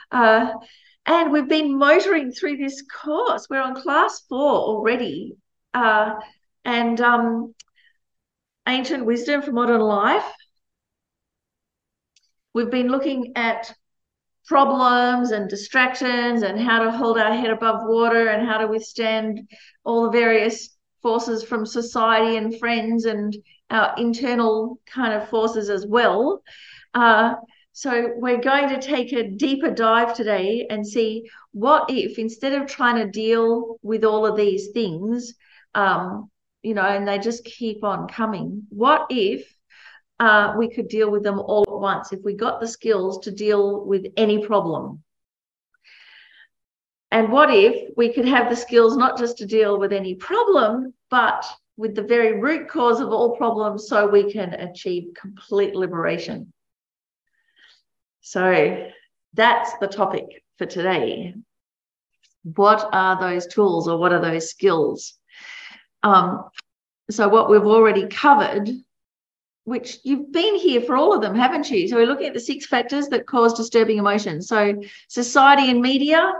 Uh, and we've been motoring through this course. We're on class 4 already. And Ancient Wisdom for Modern Life. We've been looking at problems and distractions and how to hold our head above water and how to withstand all the various forces from society and friends and our internal kind of forces as well. So we're going to take a deeper dive today and see what if, instead of trying to deal with all of these things, and they just keep on coming, what if we could deal with them all at once, if we got the skills to deal with any problem? And what if we could have the skills not just to deal with any problem, but with the very root cause of all problems, so we can achieve complete liberation? So that's the topic for today. What are those tools, or what are those skills? So what we've already covered, which you've been here for all of them, haven't you? So we're looking at the 6 factors that cause disturbing emotions. So society and media,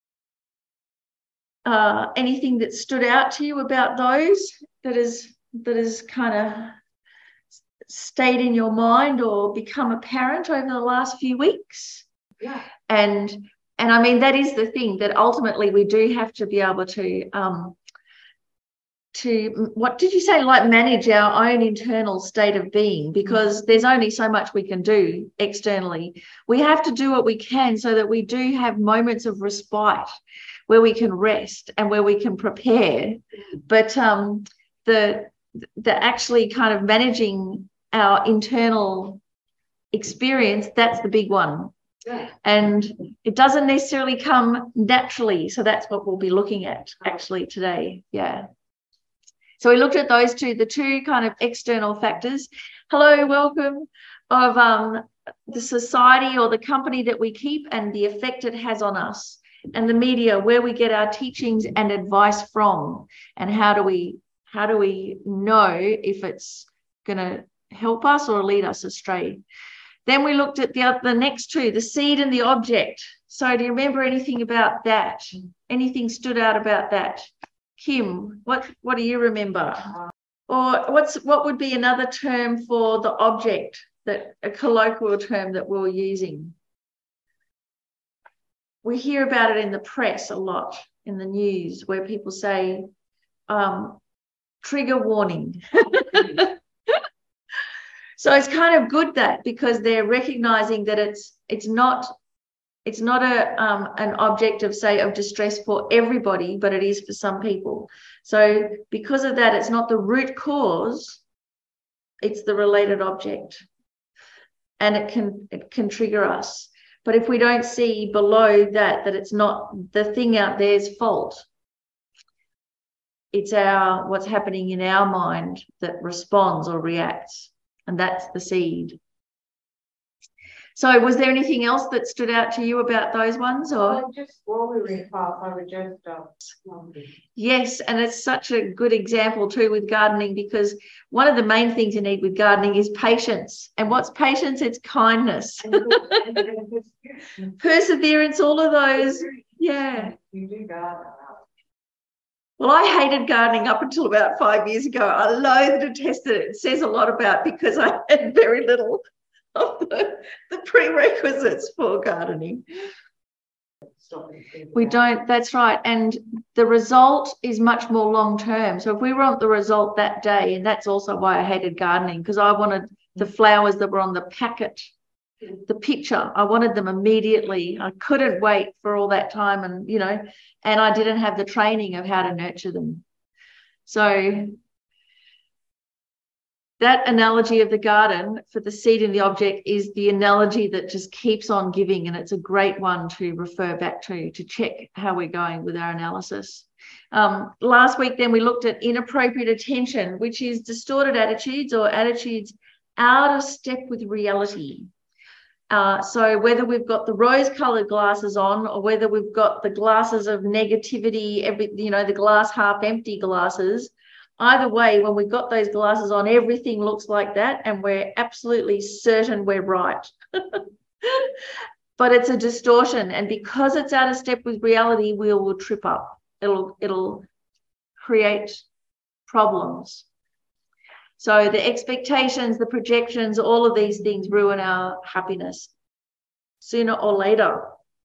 anything that stood out to you about those that is kind of stayed in your mind or become apparent over the last few weeks? Yeah. And I mean, that is the thing, that ultimately we do have to be able to what did you say, like manage our own internal state of being, because there's only so much we can do externally. We have to do what we can so that we do have moments of respite where we can rest and where we can prepare. But the actually kind of managing our internal experience, that's the big one. Yeah. And it doesn't necessarily come naturally. So that's what we'll be looking at actually today. Yeah. So we looked at those two, the 2 kind of external factors. Hello, welcome, of the society or the company that we keep and the effect it has on us, and the media, where we get our teachings and advice from, and how do we know if it's going to help us or lead us astray. Then we looked at the next 2, the seed and the object. So do you remember anything about that? Anything stood out about that? Kim, what do you remember? Or what would be another term for the object, that a colloquial term that we're using? We hear about it in the press a lot, in the news, where people say trigger warning. So it's kind of good that, because they're recognizing that it's not an object of, say, of distress for everybody, but it is for some people. So because of that, it's not the root cause, it's the related object, and it can trigger us. But if we don't see below that it's not the thing out there's fault, it's what's happening in our mind that responds or reacts, and that's the seed. So was there anything else that stood out to you about those ones? Or just while we were in class, I would just yes, and it's such a good example too with gardening, because one of the main things you need with gardening is patience. And what's patience? It's kindness. Perseverance, all of those. Yeah. You do garden. Well, I hated gardening up until about 5 years ago. I loathed and detested it. It says a lot about, because I had very little of the prerequisites for gardening. We don't, that's right. And the result is much more long-term. So if we want the result that day, and that's also why I hated gardening, because I wanted the flowers that were on the packet, the picture, I wanted them immediately. I couldn't wait for all that time, and and I didn't have the training of how to nurture them. So that analogy of the garden for the seed and the object is the analogy that just keeps on giving, and it's a great one to refer back to check how we're going with our analysis. Last week then we looked at inappropriate attention, which is distorted attitudes or attitudes out of step with reality. So whether we've got the rose-coloured glasses on, or whether we've got the glasses of negativity, the glass half empty glasses, either way, when we've got those glasses on, everything looks like that, and we're absolutely certain we're right. but it's a distortion. And because it's out of step with reality, we will trip up. It'll create problems. So the expectations, the projections, all of these things ruin our happiness sooner or later.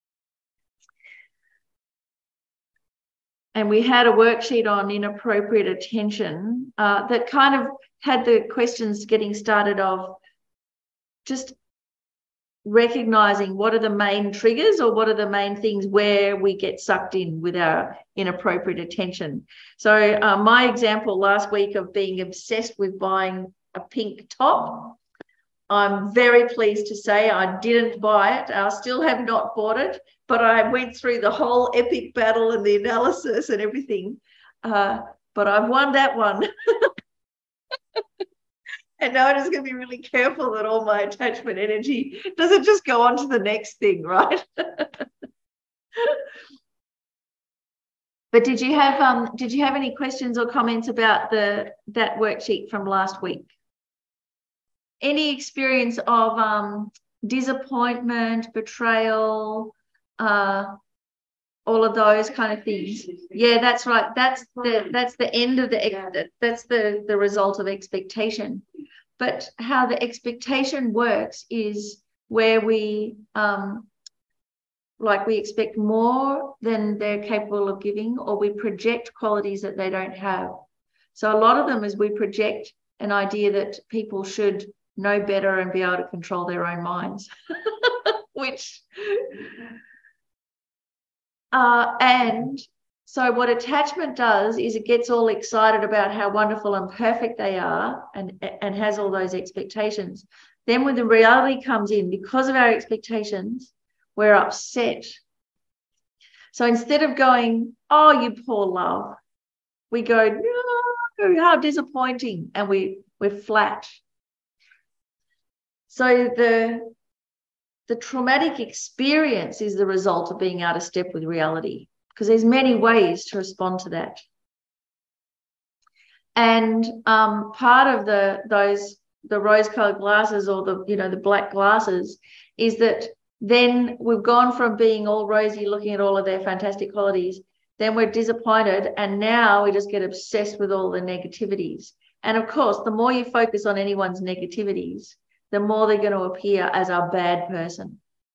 And we had a worksheet on inappropriate attention that kind of had the questions getting started of just recognizing what are the main triggers or what are the main things where we get sucked in with our inappropriate attention. So my example last week of being obsessed with buying a pink top, I'm very pleased to say I didn't buy it. I still have not bought it, but I went through the whole epic battle and the analysis and everything. But I've won that one. And now I'm just going to be really careful that all my attachment energy doesn't just go on to the next thing, right? But did you have any questions or comments about that worksheet from last week? Any experience of disappointment, betrayal, all of those kind of things? Yeah, that's right. That's the end of that's the result of expectation. But how the expectation works is where we we expect more than they're capable of giving, or we project qualities that they don't have. So a lot of them is we project an idea that people should know better and be able to control their own minds, which and so what attachment does is it gets all excited about how wonderful and perfect they are and has all those expectations. Then when the reality comes in, because of our expectations, we're upset. So instead of going, oh, you poor love, we go, no, how disappointing, and we're flat. So the traumatic experience is the result of being out of step with reality, because there's many ways to respond to that. And part of the rose-colored glasses, or the black glasses, is that then we've gone from being all rosy, looking at all of their fantastic qualities, then we're disappointed, and now we just get obsessed with all the negativities. And of course, the more you focus on anyone's negativities, the more they're going to appear as a bad person.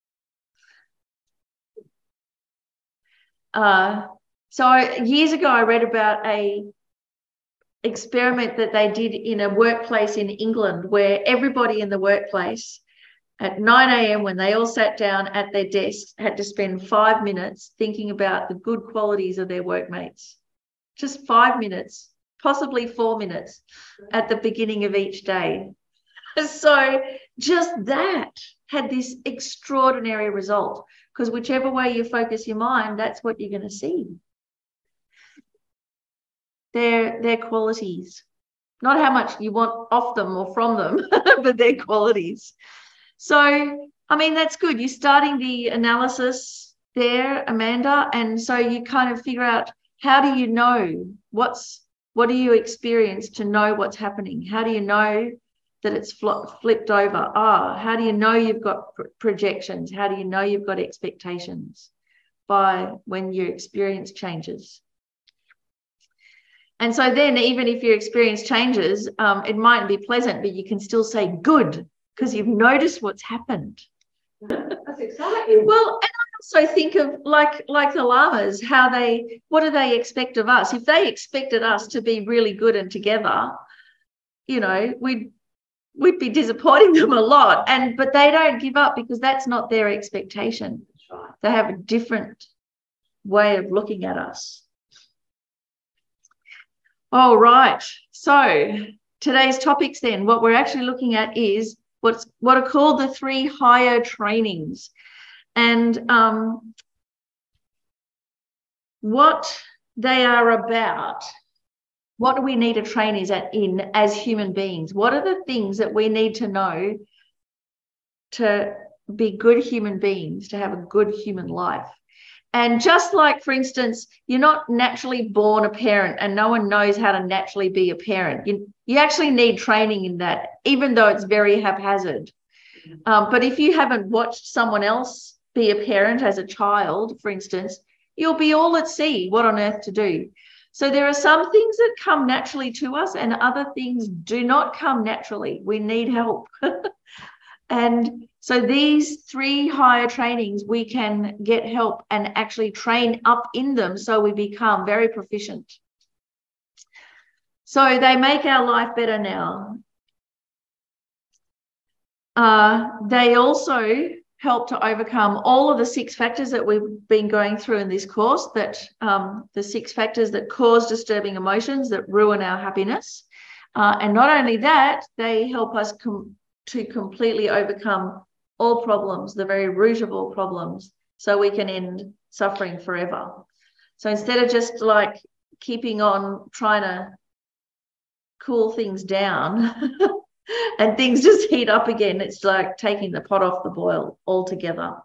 So years ago, I read about a experiment that they did in a workplace in England, where everybody in the workplace at 9 a.m. when they all sat down at their desks had to spend 5 minutes thinking about the good qualities of their workmates. Just 5 minutes, possibly 4 minutes at the beginning of each day. So just that had this extraordinary result, because whichever way you focus your mind, that's what you're going to see. Their qualities, not how much you want off them or from them, but their qualities. So, I mean, that's good. You're starting the analysis there, Amanda. And so you kind of figure out, how do you know what do you experience to know what's happening? How do you know that it's flipped over? How do you know you've got projections? How do you know you've got expectations? By when your experience changes. And so then, even if your experience changes, it mightn't be pleasant, but you can still say good, because you've noticed what's happened. That's exciting. Well, and I also think of like the llamas, what do they expect of us? If they expected us to be really good and together, we'd be disappointing them a lot. But they don't give up, because that's not their expectation. That's right. They have a different way of looking at us. All right. So today's topics then, what we're actually looking at is what are called the 3 higher trainings. And what they are about. What do we need to train in as human beings? What are the things that we need to know to be good human beings, to have a good human life? And just like, for instance, you're not naturally born a parent, and no one knows how to naturally be a parent. You actually need training in that, even though it's very haphazard. But if you haven't watched someone else be a parent as a child, for instance, you'll be all at sea, what on earth to do. So there are some things that come naturally to us and other things do not come naturally. We need help. And so these 3 higher trainings, we can get help and actually train up in them so we become very proficient. So they make our life better now. They also help to overcome all of the 6 factors that we've been going through in this course, that the 6 factors that cause disturbing emotions, that ruin our happiness. And not only that, they help us to completely overcome all problems, the very root of all problems, so we can end suffering forever. So instead of just like keeping on trying to cool things down and things just heat up again, it's like taking the pot off the boil altogether.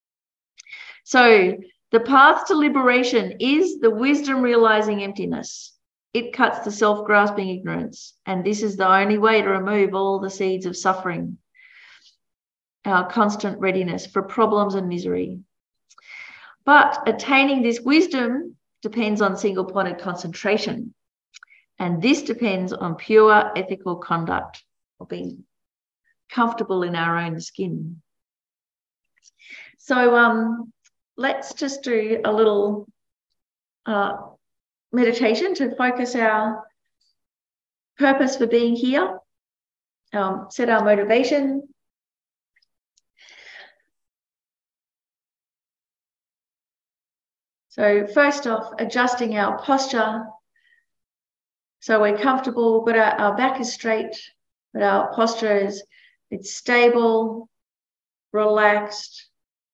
So the path to liberation is the wisdom realizing emptiness. It cuts the self-grasping ignorance, and this is the only way to remove all the seeds of suffering, our constant readiness for problems and misery. But attaining this wisdom depends on single-pointed concentration, and this depends on pure ethical conduct, or being comfortable in our own skin. So let's just do a little meditation to focus our purpose for being here, set our motivation. So first off, adjusting our posture so we're comfortable, but our back is straight, but our posture is it's stable, relaxed.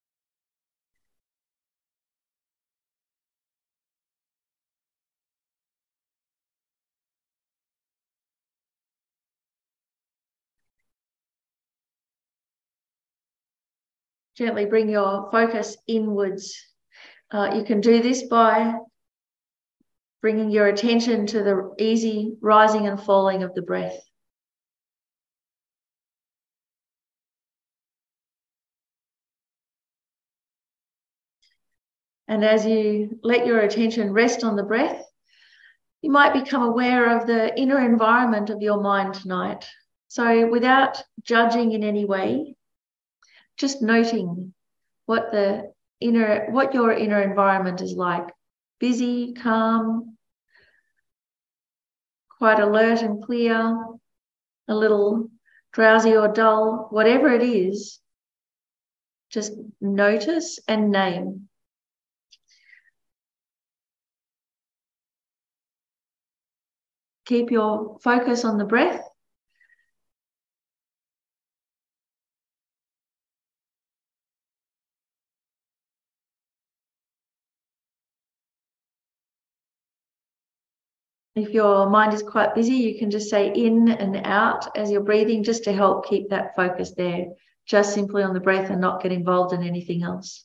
Gently bring your focus inwards. You can do this by bringing your attention to the easy rising and falling of the breath. And as you let your attention rest on the breath, you might become aware of the inner environment of your mind tonight. So without judging in any way, just noting what your inner environment is like. Busy, calm, quite alert and clear, a little drowsy or dull, whatever it is, just notice and name. Keep your focus on the breath. If your mind is quite busy, you can just say in and out as you're breathing, just to help keep that focus there, just simply on the breath and not get involved in anything else.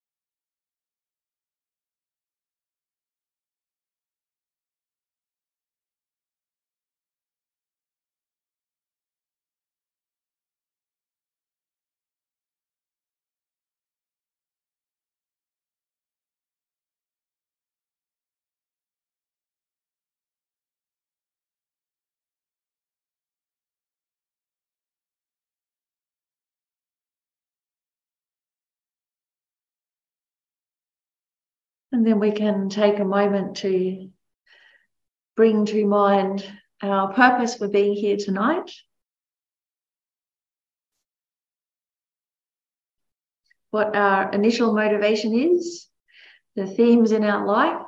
And then we can take a moment to bring to mind our purpose for being here tonight. What our initial motivation is, the themes in our life.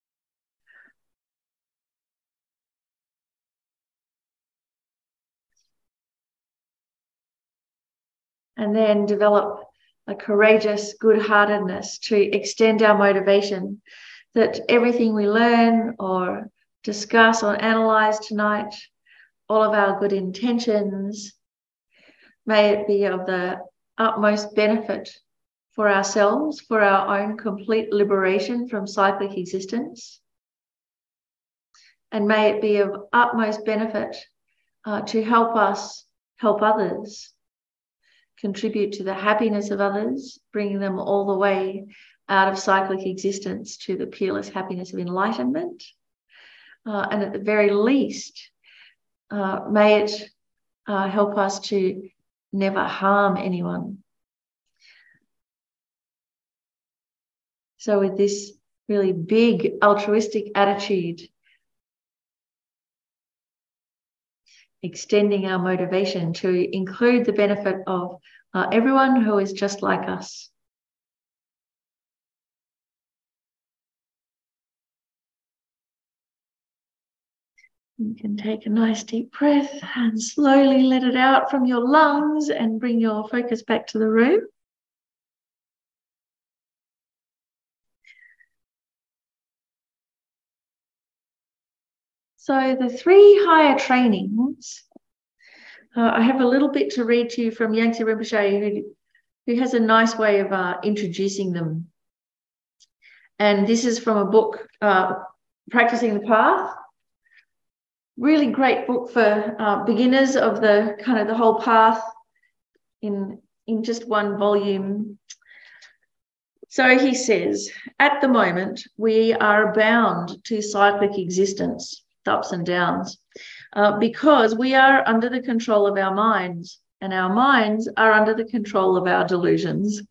And then develop a courageous good-heartedness to extend our motivation, that everything we learn or discuss or analyze tonight, all of our good intentions, may it be of the utmost benefit for ourselves, for our own complete liberation from cyclic existence. And may it be of utmost benefit to help us help others contribute to the happiness of others, bringing them all the way out of cyclic existence to the peerless happiness of enlightenment. And at the very least, may it help us to never harm anyone. So with this really big altruistic attitude, extending our motivation to include the benefit of everyone who is just like us. You can take a nice deep breath and slowly let it out from your lungs and bring your focus back to the room. So the 3 higher trainings, I have a little bit to read to you from Yangtze Rinpoche, who has a nice way of introducing them. And this is from a book, Practicing the Path. Really great book for beginners of the kind of the whole path in just one volume. So he says, at the moment, we are bound to cyclic existence, the ups and downs, because we are under the control of our minds, and our minds are under the control of our delusions.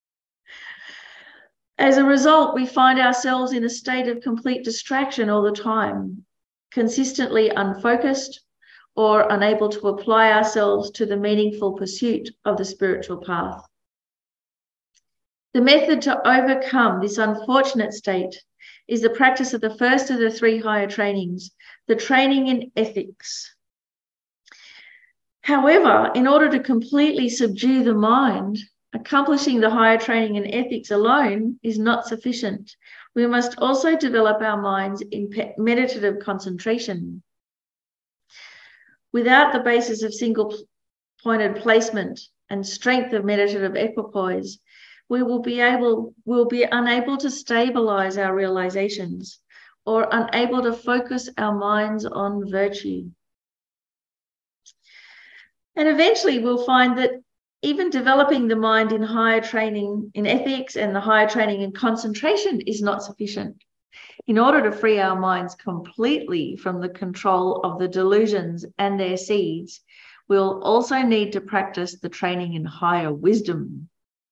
As a result, we find ourselves in a state of complete distraction all the time, consistently unfocused or unable to apply ourselves to the meaningful pursuit of the spiritual path. The method to overcome this unfortunate state is the practice of the first of the 3 higher trainings, the training in ethics. However, in order to completely subdue the mind, accomplishing the higher training in ethics alone is not sufficient. We must also develop our minds in meditative concentration. Without the basis of single-pointed placement and strength of meditative equipoise, we'll be unable to stabilize our realizations or unable to focus our minds on virtue. And eventually we'll find that even developing the mind in higher training in ethics and the higher training in concentration is not sufficient. In order to free our minds completely from the control of the delusions and their seeds, we'll also need to practice the training in higher wisdom.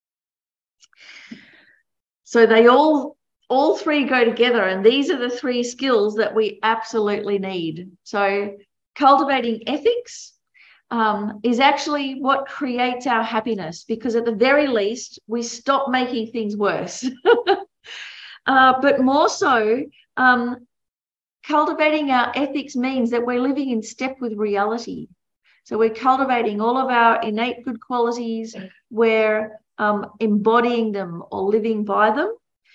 So they all 3 go together, and these are the 3 skills that we absolutely need. So cultivating ethics is actually what creates our happiness, because at the very least, we stop making things worse. But more so, cultivating our ethics means that we're living in step with reality. So we're cultivating all of our innate good qualities, we're embodying them or living by them,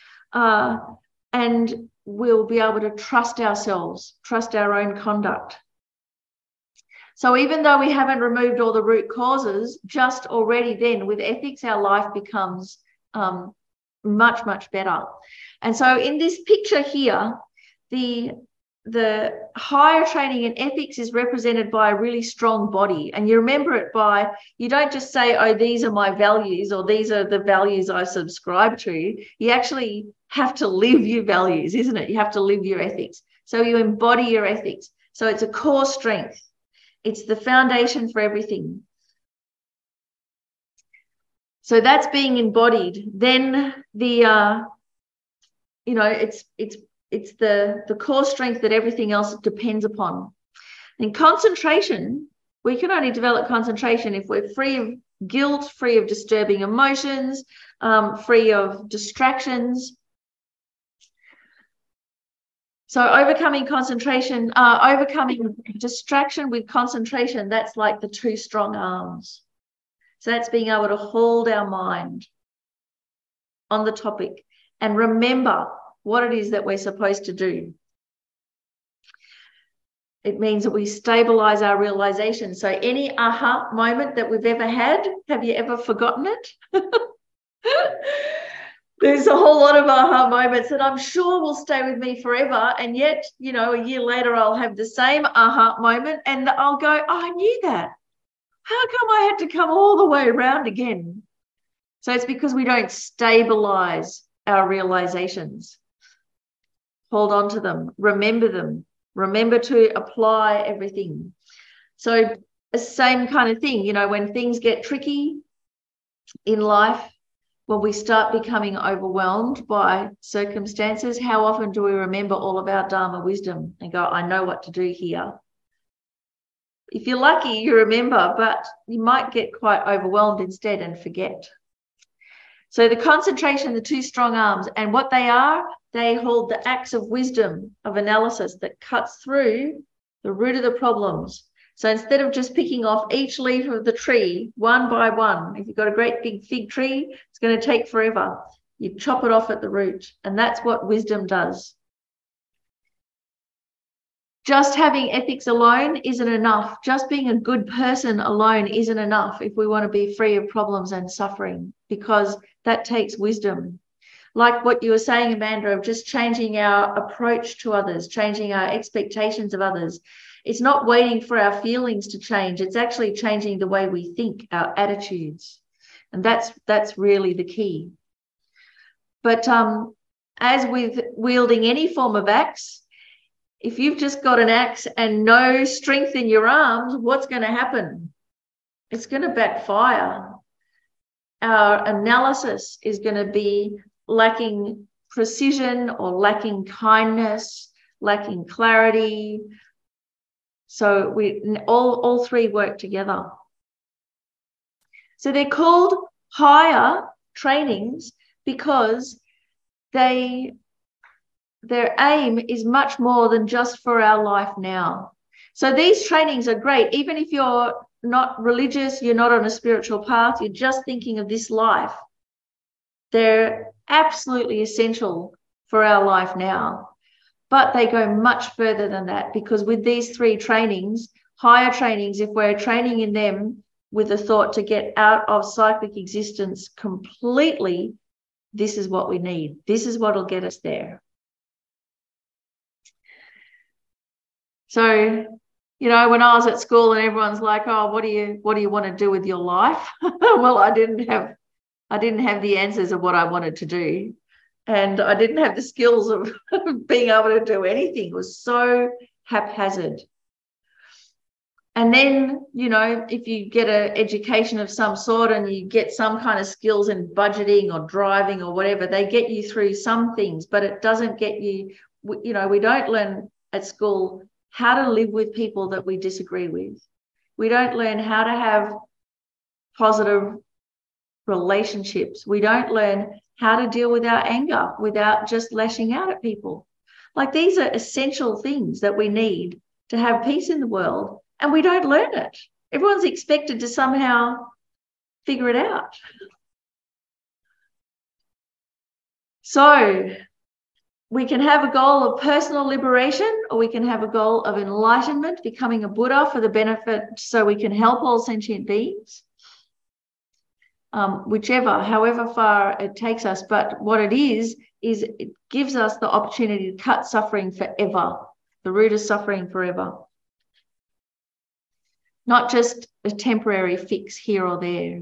and we'll be able to trust ourselves, trust our own conduct. So even though we haven't removed all the root causes, just already then with ethics, our life becomes much, much better. And so in this picture here, the higher training in ethics is represented by a really strong body. And you remember it by, you don't just say, oh, these are my values, or these are the values I subscribe to. You actually have to live your values, isn't it? You have to live your ethics. So you embody your ethics. So it's a core strength. It's the foundation for everything. So that's being embodied. Then it's the core strength that everything else depends upon. In concentration, we can only develop concentration if we're free of guilt, free of disturbing emotions, free of distractions. So overcoming distraction with concentration, that's like the 2 strong arms. So that's being able to hold our mind on the topic and remember what it is that we're supposed to do. It means that we stabilize our realization. So any aha moment that we've ever had, have you ever forgotten it? There's a whole lot of aha moments that I'm sure will stay with me forever. And yet, a year later, I'll have the same aha moment and I'll go, oh, I knew that. how come I had to come all the way around again? So it's because we don't stabilize our realizations. Hold on to them, remember to apply everything. So the same kind of thing, you know, when things get tricky in life, when we start becoming overwhelmed by circumstances, how often do we remember all of our Dharma wisdom and go, I know what to do here? If you're lucky, you remember, but you might get quite overwhelmed instead and forget. So the concentration, the two strong arms, and what they are, they hold the axe of wisdom, of analysis that cuts through the root of the problems. So instead of just picking off each leaf of the tree one by one, if you've got a great big fig tree, it's going to take forever. You chop it off at the root, and that's what wisdom does. Just having ethics alone isn't enough. Just being a good person alone isn't enough if we want to be free of problems and suffering, because that takes wisdom. Like what you were saying, Amanda, of just changing our approach to others, changing our expectations of others. It's not waiting for our feelings to change. It's actually changing the way we think, our attitudes. And that's really the key. But as with wielding any form of axe, if you've just got an axe and no strength in your arms, what's going to happen? It's going to backfire. Our analysis is going to be lacking precision or lacking kindness, lacking clarity. So we all three work together. So they're called higher trainings because their aim is much more than just for our life now. So these trainings are great. Even if you're not religious, you're not on a spiritual path, you're just thinking of this life, they're absolutely essential for our life now. But they go much further than that, because with these three trainings, higher trainings, if we're training in them with a thought to get out of cyclic existence completely, this is what we need. This is what will get us there. So, you know, when I was at school and everyone's like, oh, what do you want to do with your life? Well, I didn't have the answers of what I wanted to do. And I didn't have the skills of being able to do anything. It was so haphazard. And then, you know, if you get an education of some sort and you get some kind of skills in budgeting or driving or whatever, they get you through some things, but it doesn't get you, you know, we don't learn at school how to live with people that we disagree with. We don't learn how to have positive relationships. We don't learn how to deal with our anger without just lashing out at people. Like, these are essential things that we need to have peace in the world, and we don't learn it. Everyone's expected to somehow figure it out. So we can have a goal of personal liberation, or we can have a goal of enlightenment, becoming a Buddha for the benefit, so we can help all sentient beings. However far it takes us. But what it is it gives us the opportunity to cut suffering forever, the root of suffering forever. Not just a temporary fix here or there.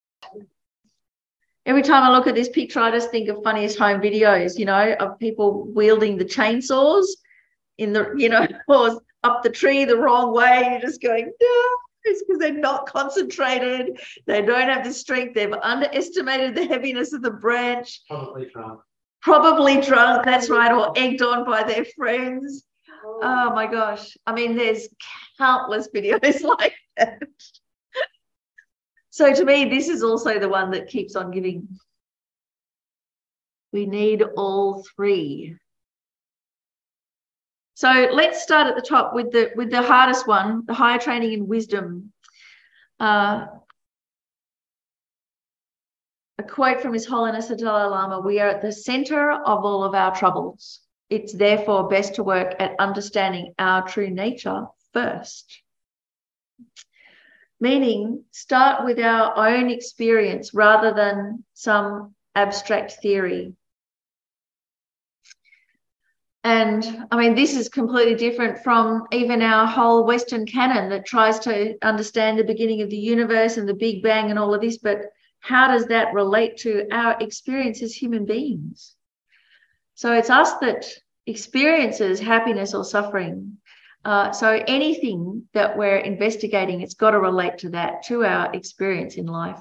Every time I look at this picture, I just think of Funniest Home Videos, you know, of people wielding the chainsaws in the, you know, or up the tree the wrong way. You're just going, no. It's because they're not concentrated. They don't have the strength. They've underestimated the heaviness of the branch. Probably drunk, that's right, or egged on by their friends. Oh my gosh. I mean, there's countless videos like that. So to me, this is also the one that keeps on giving. We need all three. So let's start at the top with the hardest one, the higher training in wisdom. A quote from His Holiness the Dalai Lama: "We are at the center of all of our troubles. It's therefore best to work at understanding our true nature first." Meaning, start with our own experience rather than some abstract theory. And I mean, this is completely different from even our whole Western canon that tries to understand the beginning of the universe and the Big Bang and all of this. But how does that relate to our experience as human beings? So it's us that experiences happiness or suffering. So anything that we're investigating, it's got to relate to that, to our experience in life.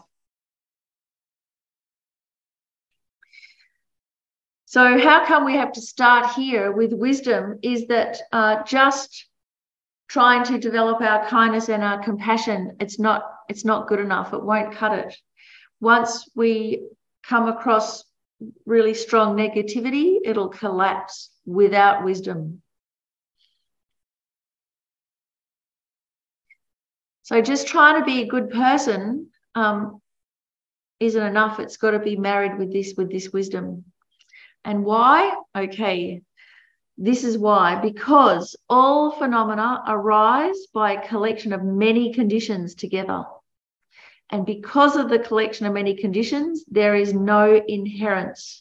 So how come we have to start here with wisdom is that just trying to develop our kindness and our compassion, it's not good enough. It won't cut it. Once we come across really strong negativity, it'll collapse without wisdom. So just trying to be a good person isn't enough. It's got to be married with this wisdom. And why? Okay, this is why. Because all phenomena arise by a collection of many conditions together. And because of the collection of many conditions, there is no inherence.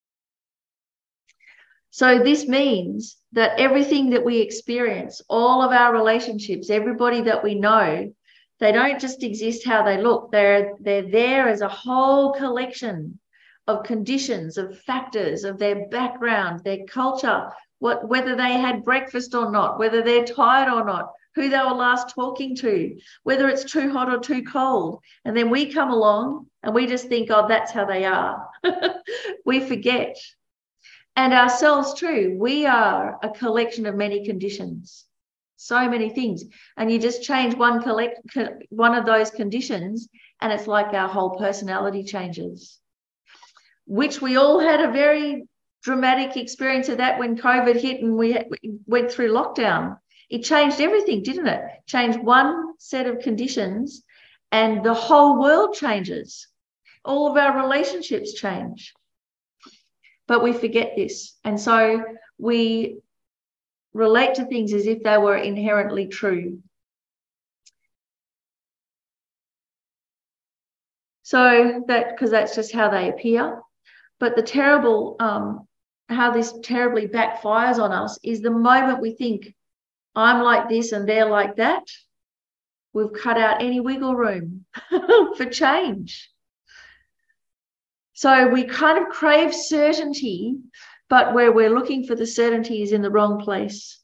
So this means that everything that we experience, all of our relationships, everybody that we know, they don't just exist how they look. They're there as a whole collection of conditions, of factors, of their background, their culture, whether they had breakfast or not, whether they're tired or not, who they were last talking to, whether it's too hot or too cold. And then we come along and we just think, oh, that's how they are. We forget. And ourselves too. We are a collection of many conditions, so many things. And you just change one of those conditions and it's like our whole personality changes, which we all had a very dramatic experience of that when COVID hit and we went through lockdown. It changed everything, didn't it? Changed one set of conditions and the whole world changes. All of our relationships change. But we forget this. And so we relate to things as if they were inherently true. So because that's just how they appear. But the terrible, how this terribly backfires on us is the moment we think, I'm like this and they're like that, we've cut out any wiggle room for change. So we kind of crave certainty, but where we're looking for the certainty is in the wrong place.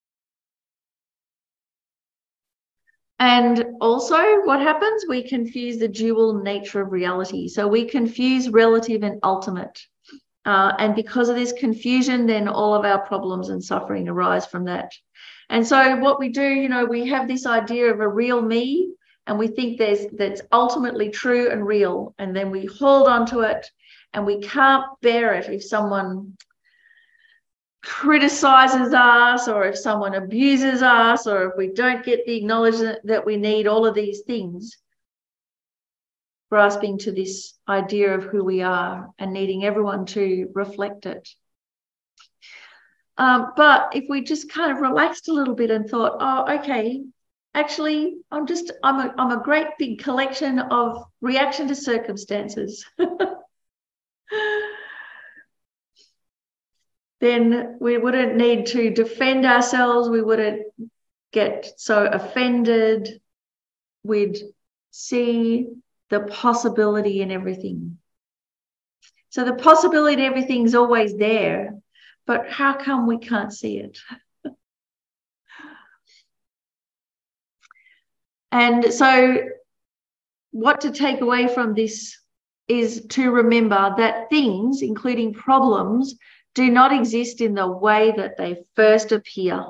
And also what happens? We confuse the dual nature of reality. So we confuse relative and ultimate. And because of this confusion, then all of our problems and suffering arise from that. And so what we do, we have this idea of a real me, and we think that's ultimately true and real. And then we hold on to it, and we can't bear it if someone criticizes us, or if someone abuses us, or if we don't get the acknowledgement that we need, all of these things, grasping to this idea of who we are and needing everyone to reflect it. But if we just kind of relaxed a little bit and thought, oh, okay, actually, I'm a great big collection of reaction to circumstances. Then we wouldn't need to defend ourselves. We wouldn't get so offended. We'd see the possibility in everything. So the possibility in everything is always there, but how come we can't see it? And so what to take away from this is to remember that things, including problems, do not exist in the way that they first appear.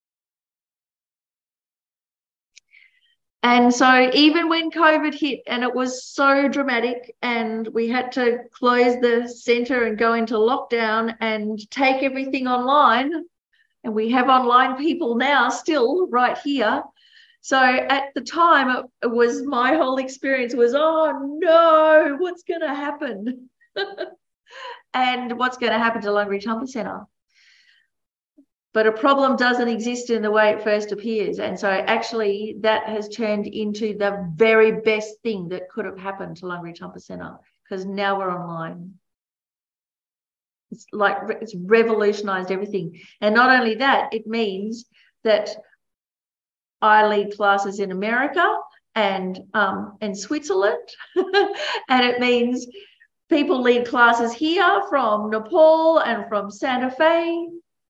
And so even when COVID hit and it was so dramatic and we had to close the centre and go into lockdown and take everything online, and we have online people now still right here. So at the time, it was my whole experience was, oh no, what's going to happen? And what's going to happen to Lungareach Humper Centre? But a problem doesn't exist in the way it first appears. And so actually that has turned into the very best thing that could have happened to Lungareach Humper Centre, because now we're online. It's revolutionized everything. And not only that, it means that I lead classes in America and Switzerland, and it means people lead classes here from Nepal and from Santa Fe.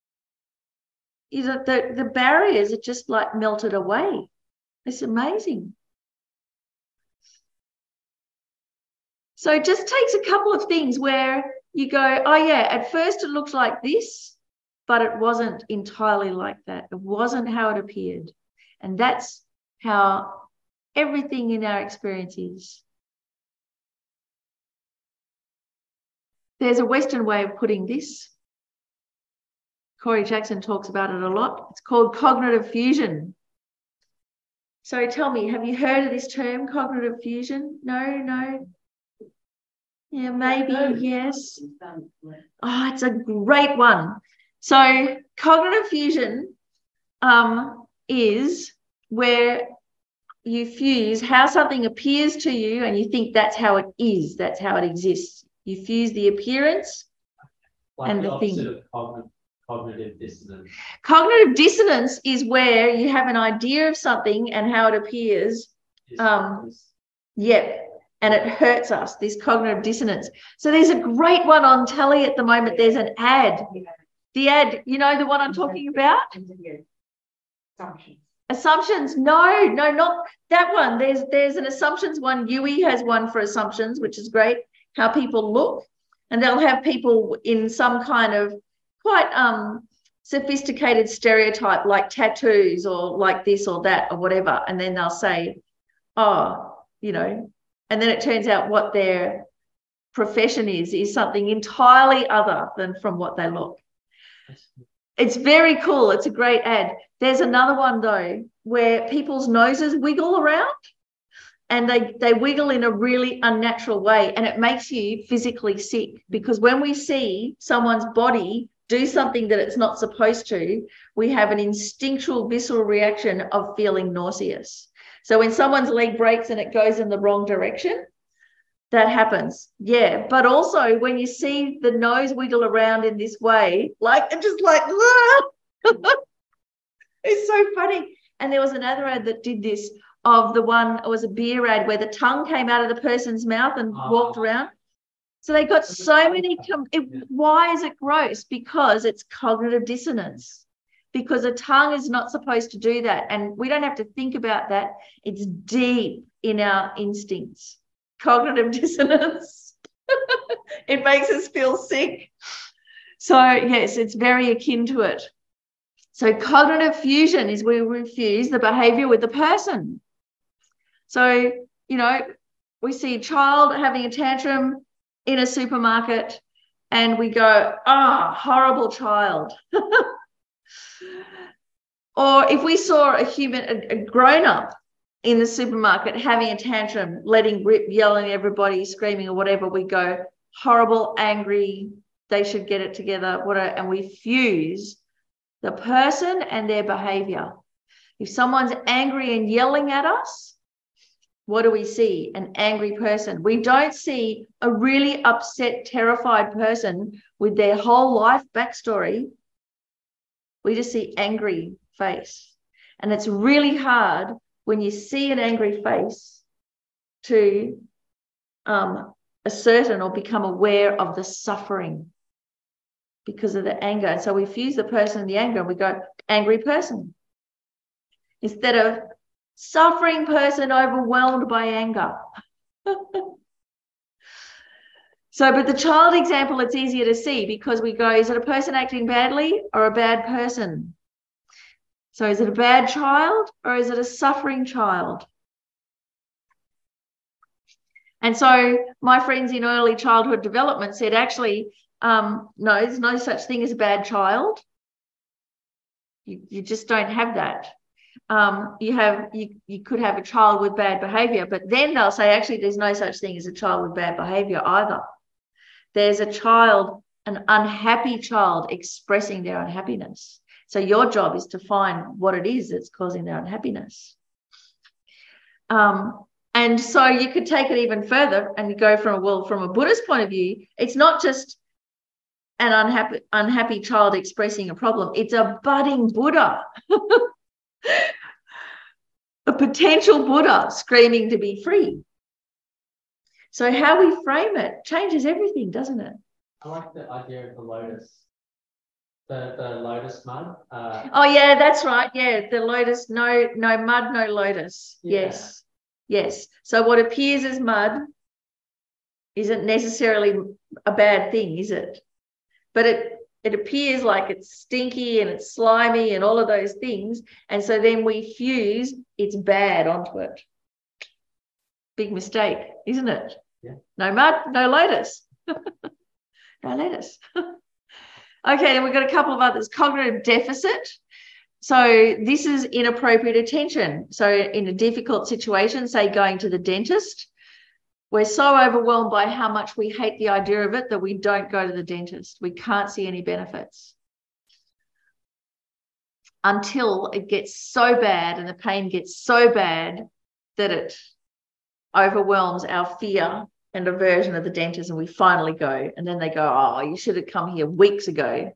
The barriers are just like melted away. It's amazing. So it just takes a couple of things where you go, oh yeah, at first it looked like this, but it wasn't entirely like that. It wasn't how it appeared. And that's how everything in our experience is. There's a Western way of putting this. Corey Jackson talks about it a lot. It's called cognitive fusion. So tell me, have you heard of this term, cognitive fusion? No? Yeah, maybe, yes. Oh, it's a great one. So cognitive fusion is where you fuse how something appears to you and you think that's how it is, that's how it exists. You fuse the appearance and the thing. Cognitive dissonance. Cognitive dissonance is where you have an idea of something and how it appears. Yep. And it hurts us, this cognitive dissonance. So there's a great one on telly at the moment. There's an ad. The ad, you know the one I'm talking about? Assumptions. No, not that one. There's an assumptions one. Yui has one for assumptions, which is great. How people look. And they'll have people in some kind of quite sophisticated stereotype, like tattoos or like this or that or whatever. And then they'll say, oh, you know, and then it turns out what their profession is something entirely other than from what they look. It's very cool. It's a great ad. There's another one, though, where people's noses wiggle around and they wiggle in a really unnatural way, and it makes you physically sick, because when we see someone's body do something that it's not supposed to, we have an instinctual visceral reaction of feeling nauseous. So when someone's leg breaks and it goes in the wrong direction, that happens. Yeah. But also when you see the nose wiggle around in this way, like, just like, it's so funny. And there was another ad that did this of the one, it was a beer ad where the tongue came out of the person's mouth and walked around. So they got so many, why is it gross? Because it's cognitive dissonance. Because a tongue is not supposed to do that. And we don't have to think about that. It's deep in our instincts. Cognitive dissonance. It makes us feel sick. So, yes, it's very akin to it. So cognitive fusion is where we fuse the behavior with the person. So, you know, we see a child having a tantrum in a supermarket and we go, horrible child. Or if we saw a grown-up in the supermarket having a tantrum, letting rip, yelling at everybody, screaming or whatever, we go, horrible, angry, they should get it together, whatever, and we fuse the person and their behavior. If someone's angry and yelling at us, what do we see? An angry person. We don't see a really upset, terrified person with their whole life backstory. We just see angry face. And it's really hard when you see an angry face to ascertain or become aware of the suffering because of the anger. And so we fuse the person and the anger and we go, angry person. Instead of suffering person overwhelmed by anger. So, but the child example, it's easier to see because we go, is it a person acting badly or a bad person? So is it a bad child or is it a suffering child? And so my friends in early childhood development said, actually, no, there's no such thing as a bad child. You just don't have that. You could have a child with bad behavior, but then they'll say, actually, there's no such thing as a child with bad behavior either. There's a child, an unhappy child expressing their unhappiness. So your job is to find what it is that's causing their unhappiness. And so you could take it even further and you go from a Buddhist point of view, it's not just an unhappy child expressing a problem. It's a budding Buddha, a potential Buddha screaming to be free. So how we frame it changes everything, doesn't it? I like the idea of the lotus. The lotus mud. Oh yeah, that's right. Yeah, the lotus, no mud, no lotus. Yeah. Yes. So what appears as mud isn't necessarily a bad thing, is it? But it appears like it's stinky and it's slimy and all of those things. And so then we fuse it's bad onto it. Big mistake, isn't it? Yeah. No mud, no lotus. No lettuce. Okay, then we've got a couple of others. Cognitive deficit. So this is inappropriate attention. So in a difficult situation, say going to the dentist, we're so overwhelmed by how much we hate the idea of it that we don't go to the dentist. We can't see any benefits until it gets so bad and the pain gets so bad that it overwhelms our fear and aversion of the dentist, and we finally go. And then they go, oh, you should have come here weeks ago.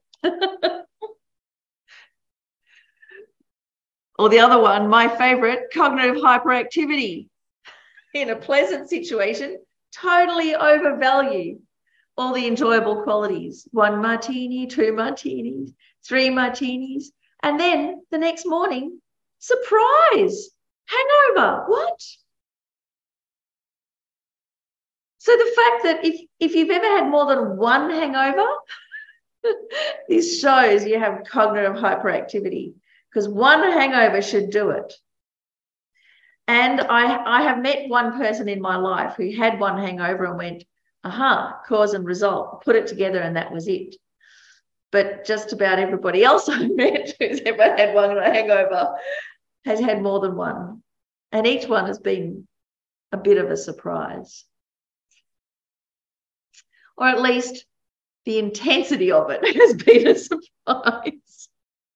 Or the other one, my favorite, cognitive hyperactivity. In a pleasant situation, totally overvalue all the enjoyable qualities. 1 martini, 2 martinis, 3 martinis. And then the next morning, surprise, hangover. What? So the fact that if you've ever had more than one hangover, this shows you have cognitive hyperactivity, because one hangover should do it. And I have met one person in my life who had one hangover and went, aha, cause and result, put it together, and that was it. But just about everybody else I've met who's ever had one hangover has had more than one. And each one has been a bit of a surprise. Or at least the intensity of it has been a surprise.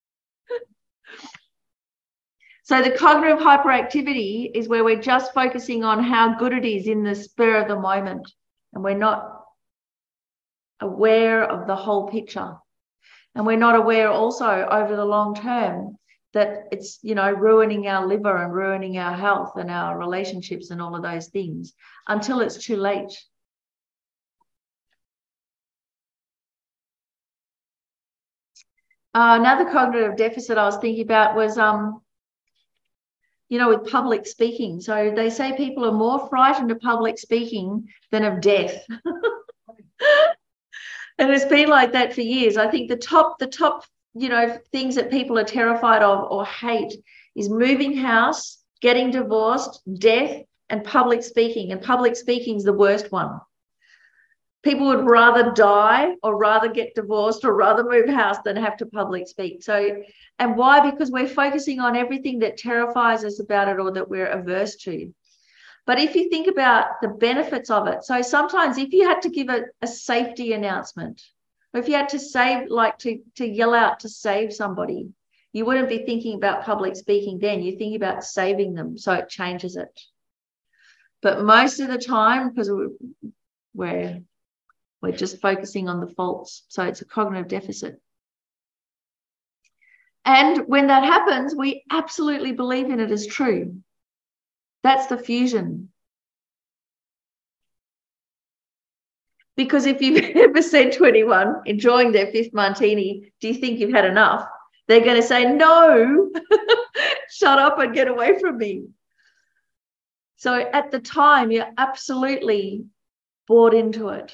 So the cognitive hyperactivity is where we're just focusing on how good it is in the spur of the moment, and we're not aware of the whole picture. And we're not aware also over the long term that it's, ruining our liver and ruining our health and our relationships and all of those things until it's too late. Another cognitive deficit I was thinking about was, with public speaking. So they say people are more frightened of public speaking than of death. And it's been like that for years. I think the top, things that people are terrified of or hate is moving house, getting divorced, death, and public speaking. And public speaking is the worst one. People would rather die or rather get divorced or rather move house than have to public speak. So, and why? Because we're focusing on everything that terrifies us about it or that we're averse to. But if you think about the benefits of it, so sometimes if you had to give a safety announcement, or if you had to save, like to yell out to save somebody, you wouldn't be thinking about public speaking then. You're thinking about saving them, so it changes it. But most of the time, because we're just focusing on the faults. So it's a cognitive deficit. And when that happens, we absolutely believe in it as true. That's the fusion. Because if you've ever said to anyone enjoying their 5th martini, do you think you've had enough? They're going to say, no, shut up and get away from me. So at the time, you're absolutely bought into it.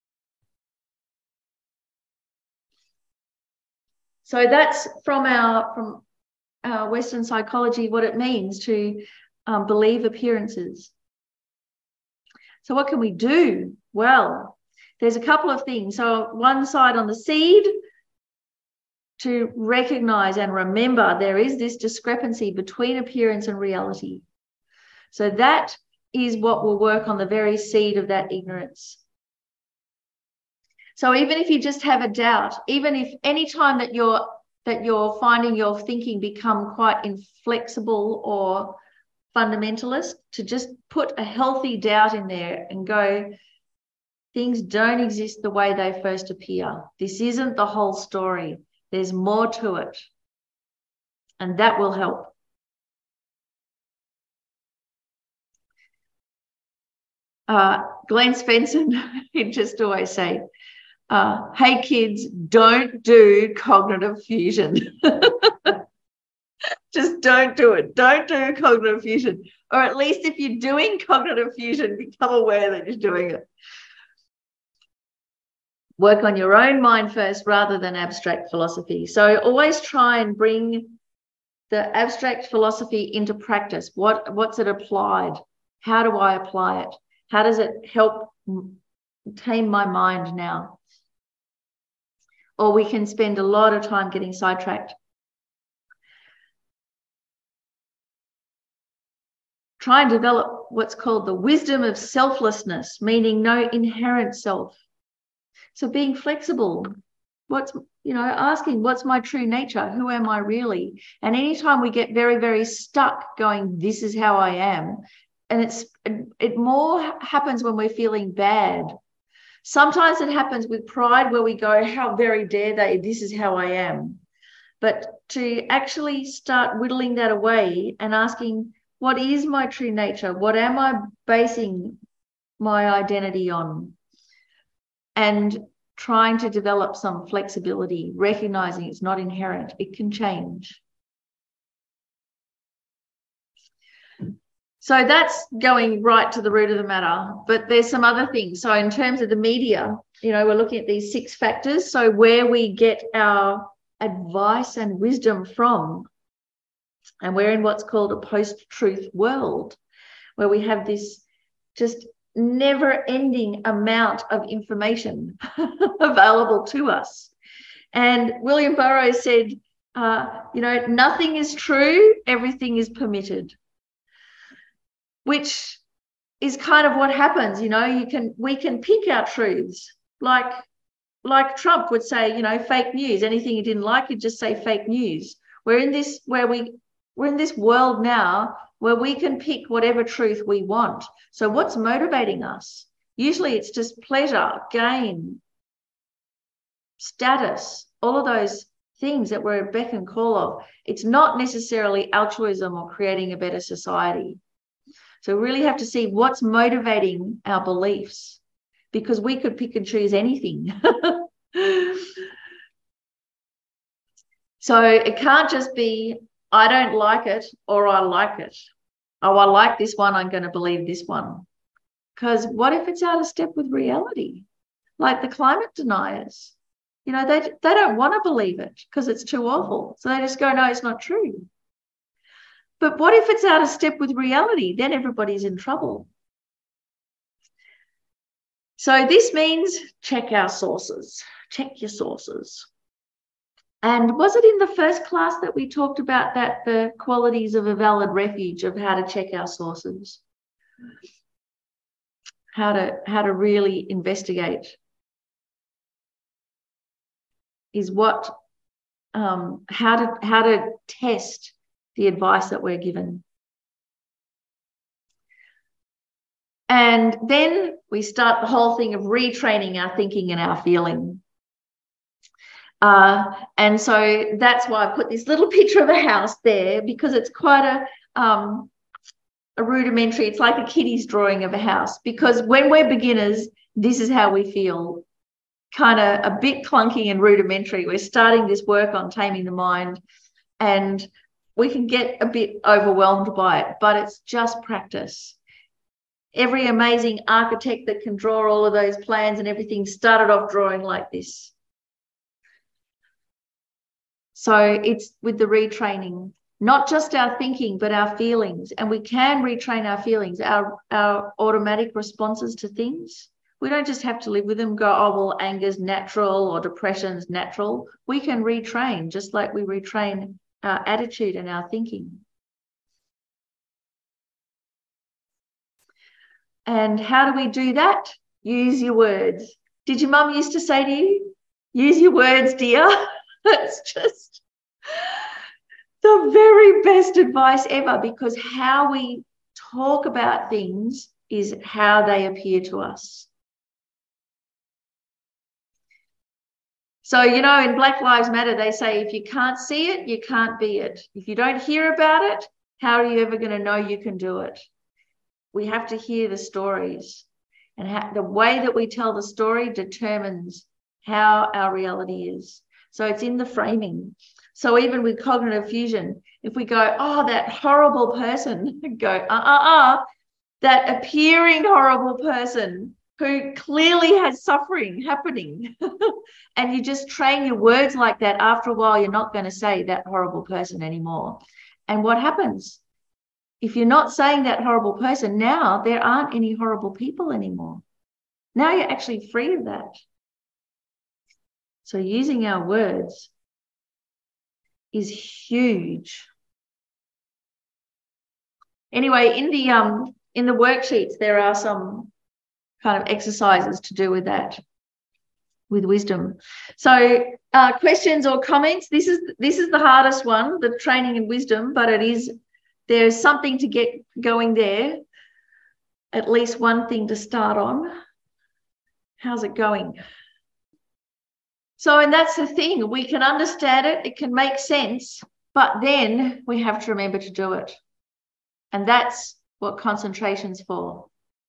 So that's from our Western psychology, what it means to believe appearances. So what can we do? Well, there's a couple of things. So one side on the seed, to recognize and remember there is this discrepancy between appearance and reality. So that is what will work on the very seed of that ignorance. So even if you just have a doubt, even if any time that you're finding your thinking become quite inflexible or fundamentalist, to just put a healthy doubt in there and go, things don't exist the way they first appear. This isn't the whole story. There's more to it. And that will help. Glenn Svensson, he'd just always say, hey kids, don't do cognitive fusion. Just don't do it. Don't do cognitive fusion. Or at least if you're doing cognitive fusion, become aware that you're doing it. Work on your own mind first rather than abstract philosophy. So always try and bring the abstract philosophy into practice. What's it applied? How do I apply it? How does it help tame my mind now? Or we can spend a lot of time getting sidetracked. Try and develop what's called the wisdom of selflessness, meaning no inherent self. So being flexible, asking what's my true nature? Who am I really? And anytime we get very, very stuck going, this is how I am, and it more happens when we're feeling bad. Sometimes it happens with pride where we go, how very dare they, this is how I am. But to actually start whittling that away and asking, what is my true nature? What am I basing my identity on? And trying to develop some flexibility, recognizing it's not inherent, it can change. So that's going right to the root of the matter, but there's some other things. So in terms of the media, we're looking at these 6 factors. So where we get our advice and wisdom from, and we're in what's called a post-truth world, where we have this just never-ending amount of information available to us. And William Burroughs said, nothing is true, everything is permitted, which is kind of what happens. We can pick our truths, like Trump would say, fake news. Anything he didn't like, he'd just say fake news. We're in this world now where we can pick whatever truth we want. So what's motivating us? Usually it's just pleasure, gain, status, all of those things that we're at beck and call of. It's not necessarily altruism or creating a better society. So we really have to see what's motivating our beliefs, because we could pick and choose anything. So it can't just be, I don't like it or I like it. Oh, I like this one, I'm going to believe this one. Because what if it's out of step with reality? Like the climate deniers. They don't want to believe it because it's too awful. So they just go, no, it's not true. But what if it's out of step with reality? Then everybody's in trouble. So this means check our sources. Check your sources. And was it in the first class that we talked about that, the qualities of a valid refuge, of how to check our sources? How to really investigate is what, how to test the advice that we're given. And then we start the whole thing of retraining our thinking and our feeling. And so that's why I put this little picture of a house there, because it's quite a rudimentary, it's like a kiddie's drawing of a house, because when we're beginners, this is how we feel, kind of a bit clunky and rudimentary. We're starting this work on taming the mind, and we can get a bit overwhelmed by it, but it's just practice. Every amazing architect that can draw all of those plans and everything started off drawing like this. So it's with the retraining, not just our thinking, but our feelings. And we can retrain our feelings, our automatic responses to things. We don't just have to live with them, go, oh, well, anger's natural or depression's natural. We can retrain, just like we retrain our attitude and our thinking. And how do we do that? Use your words. Did your mum used to say to you, use your words, dear? That's just the very best advice ever, because how we talk about things is how they appear to us. So, you know, in Black Lives Matter, they say if you can't see it, you can't be it. If you don't hear about it, how are you ever going to know you can do it? We have to hear the stories. And the way that we tell the story determines how our reality is. So it's in the framing. So even with cognitive fusion, if we go, oh, that horrible person, go, that appearing horrible person who clearly has suffering happening. And you just train your words like that, after a while, you're not going to say that horrible person anymore. And what happens? If you're not saying that horrible person, now there aren't any horrible people anymore. Now you're actually free of that. So using our words is huge. Anyway, in the worksheets, there are some kind of exercises to do with that, with wisdom. So questions or comments? This is the hardest one, the training in wisdom, but there's something to get going there. At least one thing to start on. How's it going? So, and that's the thing. We can understand it. It can make sense, but then we have to remember to do it. And that's what concentration's for.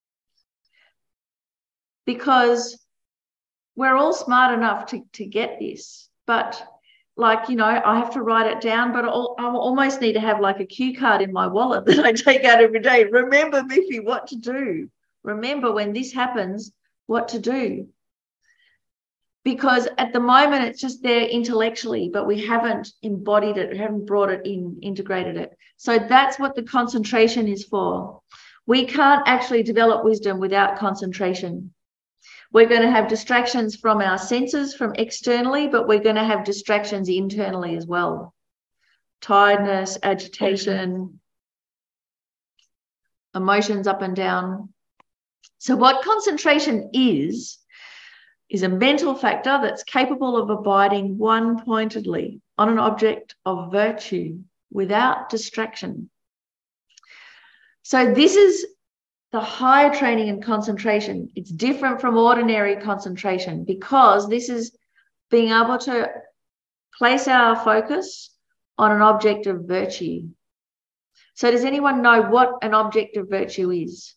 Because we're all smart enough to get this, but like, you know, I have to write it down, but I almost need to have like a cue card in my wallet that I take out every day. Remember, Miffy, what to do. Remember when this happens, what to do. Because at the moment, it's just there intellectually, but we haven't embodied it, haven't brought it in, integrated it. So that's what the concentration is for. We can't actually develop wisdom without concentration. We're going to have distractions from our senses, from externally, but we're going to have distractions internally as well. Tiredness, agitation, emotions up and down. So what concentration is a mental factor that's capable of abiding one-pointedly on an object of virtue without distraction. So this is the higher training in concentration. It's different from ordinary concentration because this is being able to place our focus on an object of virtue. So does anyone know what an object of virtue is?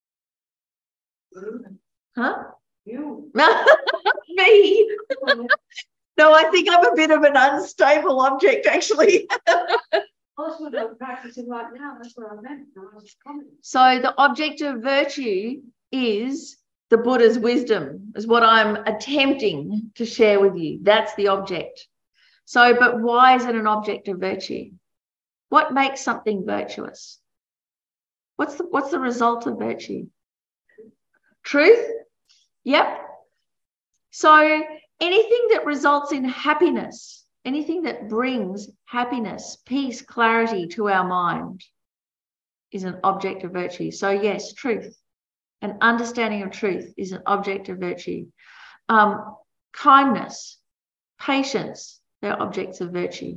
Huh? You. Me. No, I think I'm a bit of an unstable object, actually. That's what I'm practicing right now. That's what I meant. So the object of virtue is the Buddha's wisdom, is what I'm attempting to share with you. That's the object. So, but why is it an object of virtue? What makes something virtuous? What's the result of virtue? Truth? Yep. So anything that results in happiness, anything that brings happiness, peace, clarity to our mind is an object of virtue. So yes, truth, an understanding of truth is an object of virtue. Kindness, patience, they're objects of virtue.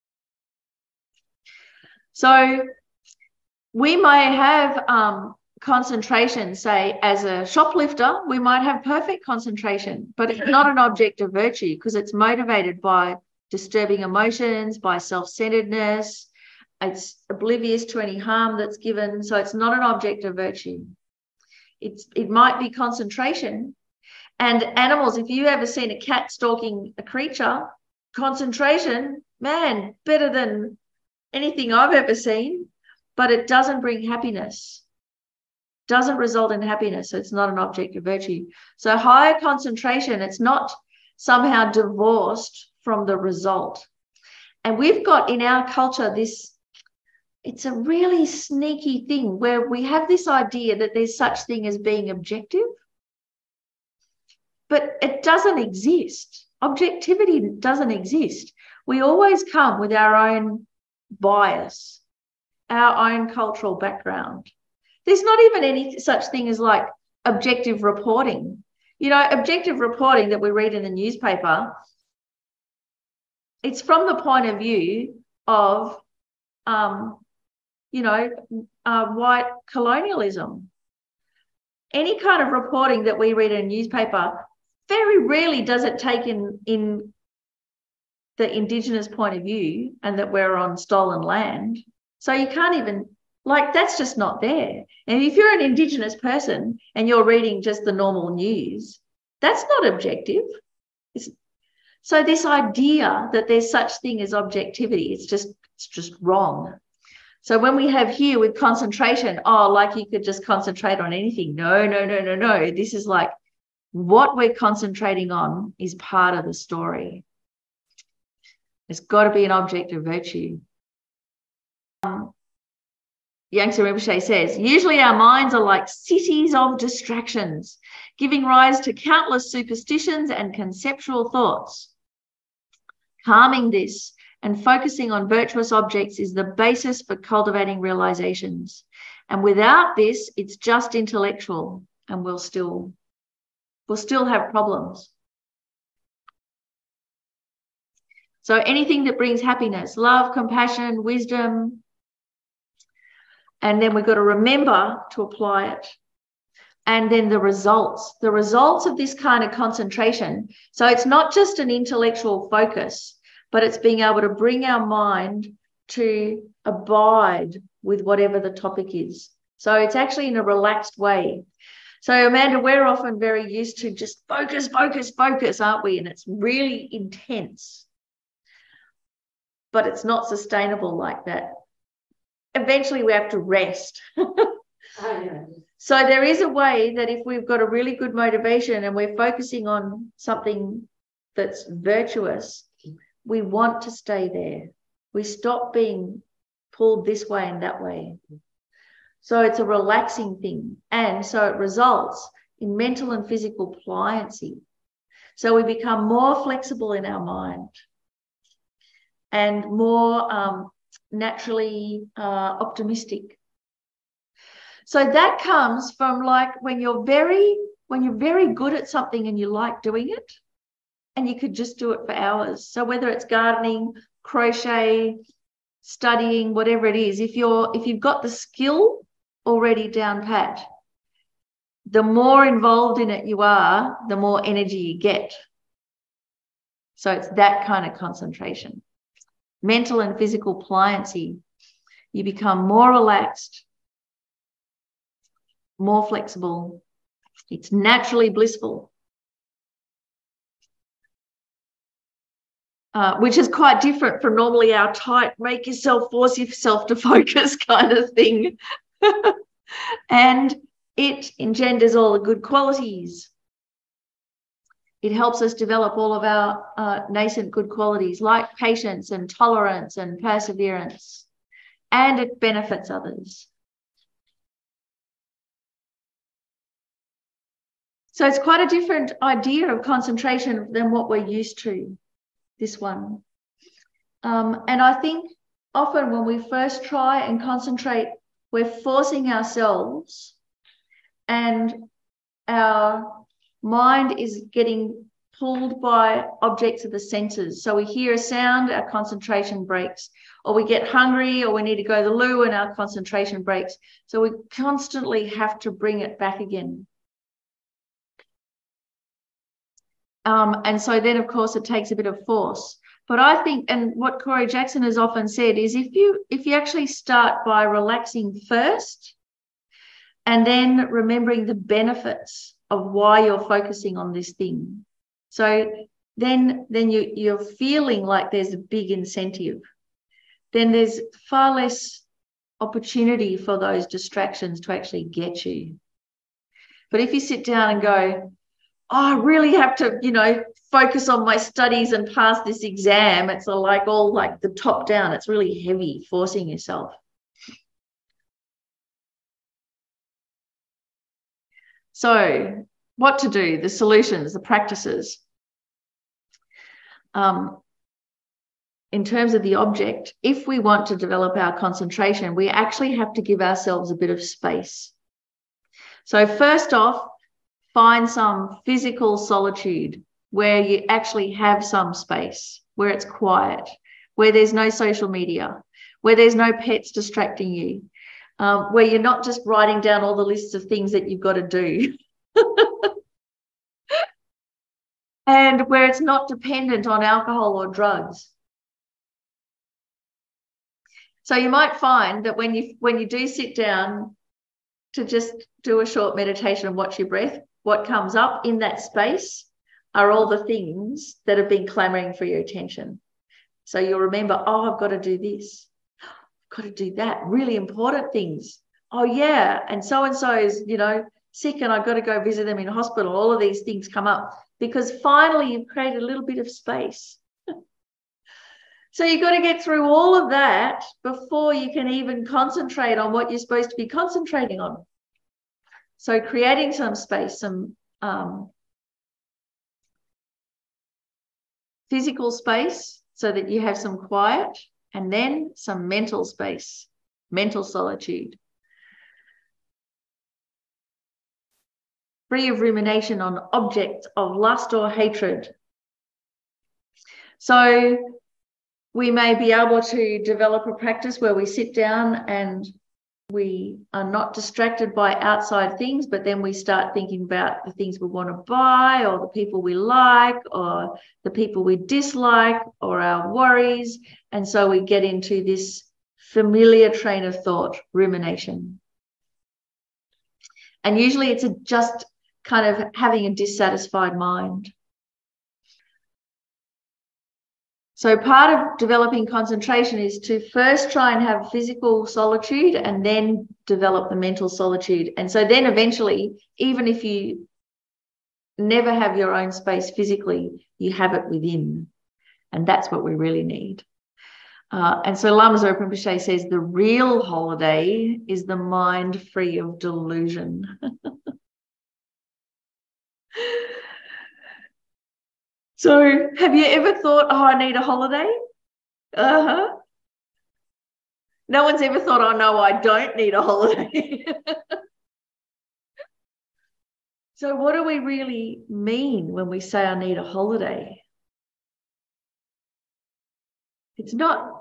So we may have concentration, say, as a shoplifter, we might have perfect concentration, but it's not an object of virtue because it's motivated by disturbing emotions, by self-centeredness. It's oblivious to any harm that's given. So it's not an object of virtue. It might be concentration. And animals, if you ever seen a cat stalking a creature, concentration, man, better than anything I've ever seen, but it doesn't bring happiness. Doesn't result in happiness, so it's not an object of virtue. So higher concentration, it's not somehow divorced from the result. And we've got in our culture it's a really sneaky thing where we have this idea that there's such thing as being objective, but it doesn't exist. Objectivity doesn't exist. We always come with our own bias, our own cultural background. There's not even any such thing as like objective reporting. You know, objective reporting that we read in the newspaper, it's from the point of view of, white colonialism. Any kind of reporting that we read in a newspaper, very rarely does it take in the Indigenous point of view and that we're on stolen land. So you can't even, like, that's just not there. And if you're an Indigenous person and you're reading just the normal news, that's not objective. So this idea that there's such thing as objectivity, it's just wrong. So when we have here with concentration, oh, like you could just concentrate on anything. No. This is like what we're concentrating on is part of the story. There's got to be an object of virtue. Yangtze Rinpoche says, usually our minds are like cities of distractions, giving rise to countless superstitions and conceptual thoughts. Calming this and focusing on virtuous objects is the basis for cultivating realizations. And without this, it's just intellectual, and we'll still have problems. So anything that brings happiness, love, compassion, wisdom, and then we've got to remember to apply it. And then the results of this kind of concentration. So it's not just an intellectual focus, but it's being able to bring our mind to abide with whatever the topic is. So it's actually in a relaxed way. So Amanda, we're often very used to just focus, aren't we? And it's really intense, but it's not sustainable like that. Eventually we have to rest. So there is a way that if we've got a really good motivation and we're focusing on something that's virtuous, we want to stay there. We stop being pulled this way and that way. So it's a relaxing thing. And so it results in mental and physical pliancy. So we become more flexible in our mind and more naturally optimistic. So that comes from like when you're very good at something and you like doing it, and you could just do it for hours. So whether it's gardening, crochet, studying, whatever it is, if you've got the skill already down pat, the more involved in it you are, the more energy you get. So it's that kind of concentration. Mental and physical pliancy. You become more relaxed, more flexible. It's naturally blissful. Which is quite different from normally our tight, force yourself to focus kind of thing. And it engenders all the good qualities. It helps us develop all of our nascent good qualities like patience and tolerance and perseverance. And it benefits others. So it's quite a different idea of concentration than what we're used to, this one. And I think often when we first try and concentrate, we're forcing ourselves and our mind is getting pulled by objects of the senses. So we hear a sound, our concentration breaks, or we get hungry or we need to go to the loo and our concentration breaks. So we constantly have to bring it back again. And so then, of course, it takes a bit of force. But I think, and what Corey Jackson has often said is if you actually start by relaxing first and then remembering the benefits of why you're focusing on this thing. So then you're feeling like there's a big incentive. Then there's far less opportunity for those distractions to actually get you. But if you sit down and go, oh, I really have to, focus on my studies and pass this exam. It's all like the top down. It's really heavy, forcing yourself. So what to do, the solutions, the practices. In terms of the object, if we want to develop our concentration, we actually have to give ourselves a bit of space. So first off, find some physical solitude where you actually have some space, where it's quiet, where there's no social media, where there's no pets distracting you, where you're not just writing down all the lists of things that you've got to do. and where it's not dependent on alcohol or drugs. So you might find that when you do sit down to just do a short meditation and watch your breath, what comes up in that space are all the things that have been clamoring for your attention. So you'll remember, oh, I've got to do this. I've got to do that. Really important things. Oh, yeah. And so is, sick and I've got to go visit them in hospital. All of these things come up because finally you've created a little bit of space. So you've got to get through all of that before you can even concentrate on what you're supposed to be concentrating on. So creating some space, some physical space so that you have some quiet, and then some mental space, mental solitude. Free of rumination on objects of lust or hatred. So we may be able to develop a practice where we sit down and we are not distracted by outside things, but then we start thinking about the things we want to buy or the people we like or the people we dislike or our worries. And so we get into this familiar train of thought, rumination. And usually it's just kind of having a dissatisfied mind. So part of developing concentration is to first try and have physical solitude and then develop the mental solitude. And so then eventually, even if you never have your own space physically, you have it within. And that's what we really need. And so Lama Zopa Rinpoche says the real holiday is the mind free of delusion. So have you ever thought, oh, I need a holiday? No one's ever thought, oh, no, I don't need a holiday. So what do we really mean when we say I need a holiday? It's not.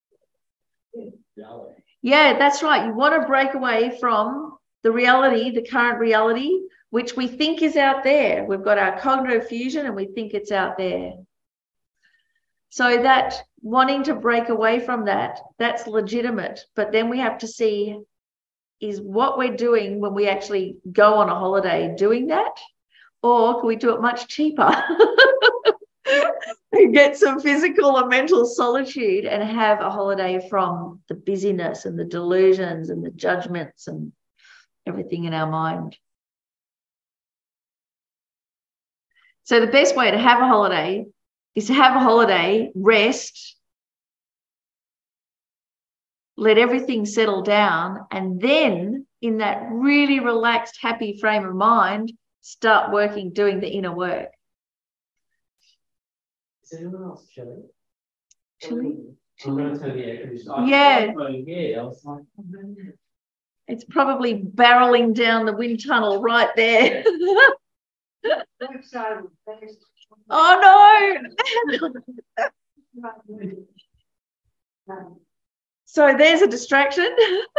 Yeah, that's right. You want to break away from the reality, the current reality, which we think is out there. We've got our cognitive fusion and we think it's out there. So that wanting to break away from that, that's legitimate. But then we have to see, is what we're doing when we actually go on a holiday doing that? Or can we do it much cheaper? Get some physical and mental solitude and have a holiday from the busyness and the delusions and the judgments and everything in our mind. So the best way to have a holiday is to have a holiday, rest, let everything settle down, and then in that really relaxed, happy frame of mind, start working, doing the inner work. Is anyone else chilly? Chilly? I'm going to turn the air conditioner. Yeah. Yeah, I was like, It's probably barreling down the wind tunnel right there. Oh, no. So there's a distraction.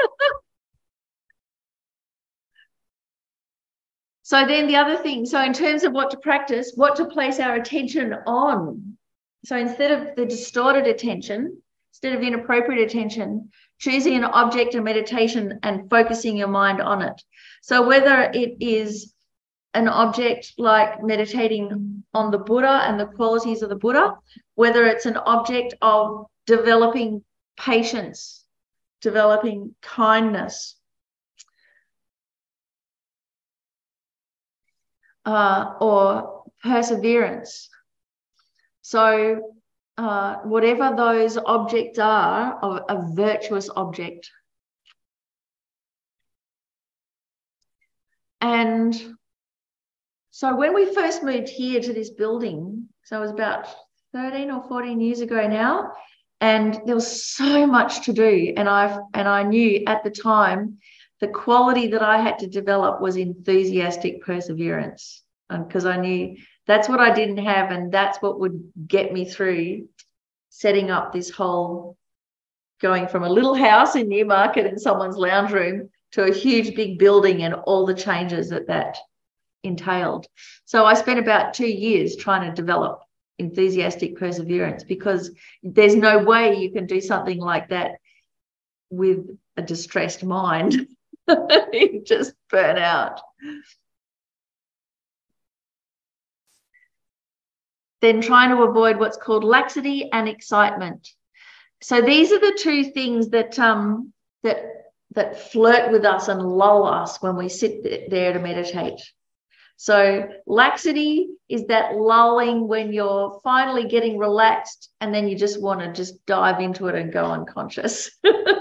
So then the other thing, so in terms of what to practice, what to place our attention on. So instead of the distorted attention, instead of inappropriate attention, choosing an object of meditation and focusing your mind on it. So whether it is an object like meditating on the Buddha and the qualities of the Buddha, whether it's an object of developing patience, developing kindness, or perseverance. So whatever those objects are, of a virtuous object. And so when we first moved here to this building, so it was about 13 or 14 years ago now, and there was so much to do. And I knew at the time the quality that I had to develop was enthusiastic perseverance, because I knew that's what I didn't have, and that's what would get me through setting up this whole, going from a little house in Newmarket in someone's lounge room to a huge big building and all the changes that entailed. So I spent about 2 years trying to develop enthusiastic perseverance, because there's no way you can do something like that with a distressed mind. You just burn out. Then trying to avoid what's called laxity and excitement. So these are the two things that that flirt with us and lull us when we sit there to meditate. So laxity is that lulling when you're finally getting relaxed and then you just want to just dive into it and go unconscious.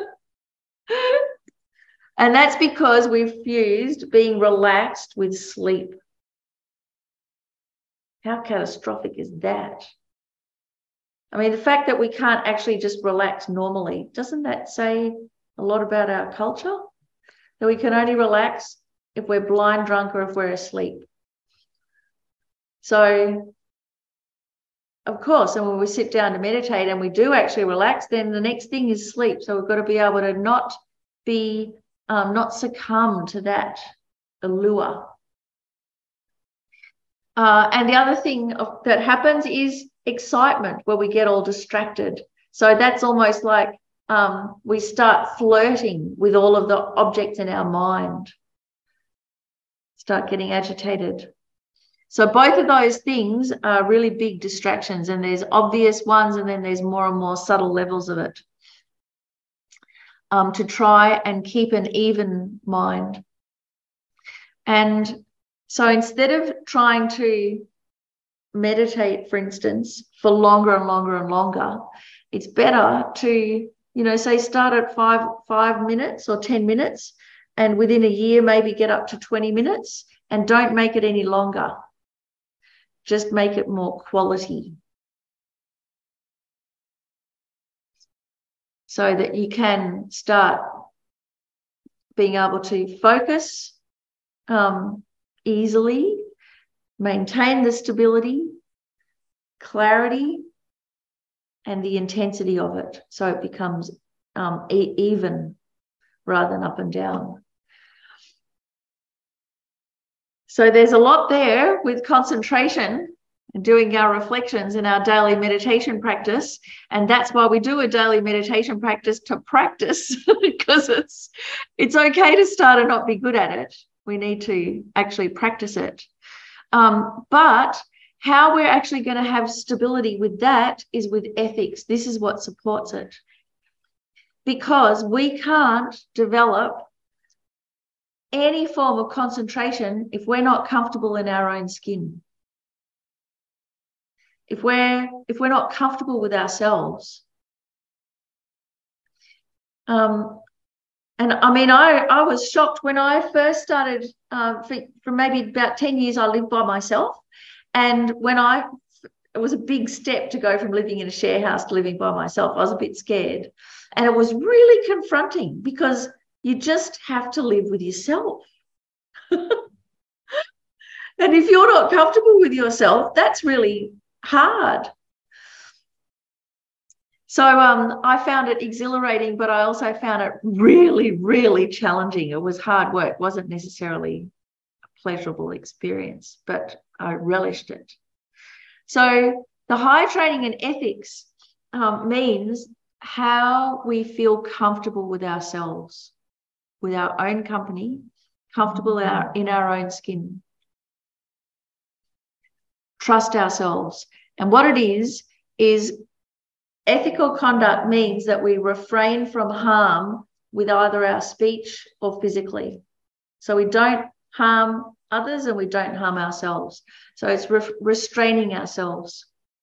And that's because we've fused being relaxed with sleep. How catastrophic is that? I mean, the fact that we can't actually just relax normally, doesn't that say a lot about our culture? That we can only relax if we're blind drunk or if we're asleep. So, of course, and when we sit down to meditate and we do actually relax, then the next thing is sleep. So we've got to be able to not succumb to that allure. And the other thing that happens is excitement, where we get all distracted. So that's almost like we start flirting with all of the objects in our mind, start getting agitated. So both of those things are really big distractions, and there's obvious ones and then there's more and more subtle levels of it, to try and keep an even mind. And so instead of trying to meditate, for instance, for longer and longer and longer, it's better to, say start at 5 minutes or 10 minutes, and within a year maybe get up to 20 minutes, and don't make it any longer. Just make it more quality, so that you can start being able to focus easily, maintain the stability, clarity, and the intensity of it, so it becomes even rather than up and down. So there's a lot there with concentration and doing our reflections in our daily meditation practice. And that's why we do a daily meditation practice, to practice, because it's okay to start and not be good at it. We need to actually practice it. But how we're actually going to have stability with that is with ethics. This is what supports it. Because we can't develop any form of concentration if we're not comfortable in our own skin. If we're not comfortable with ourselves. And I mean, I was shocked when I first started, for maybe about 10 years, I lived by myself. And it was a big step to go from living in a share house to living by myself. I was a bit scared. And it was really confronting, because you just have to live with yourself. And if you're not comfortable with yourself, that's really hard. So I found it exhilarating, but I also found it really, really challenging. It was hard work. It wasn't necessarily a pleasurable experience, but I relished it. So the high training in ethics means how we feel comfortable with ourselves, with our own company, comfortable in our own skin. Trust ourselves. And what it is ethical conduct means that we refrain from harm with either our speech or physically. So we don't harm others and we don't harm ourselves. So it's restraining ourselves.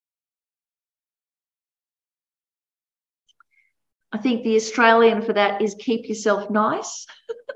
I think the Australian for that is keep yourself nice.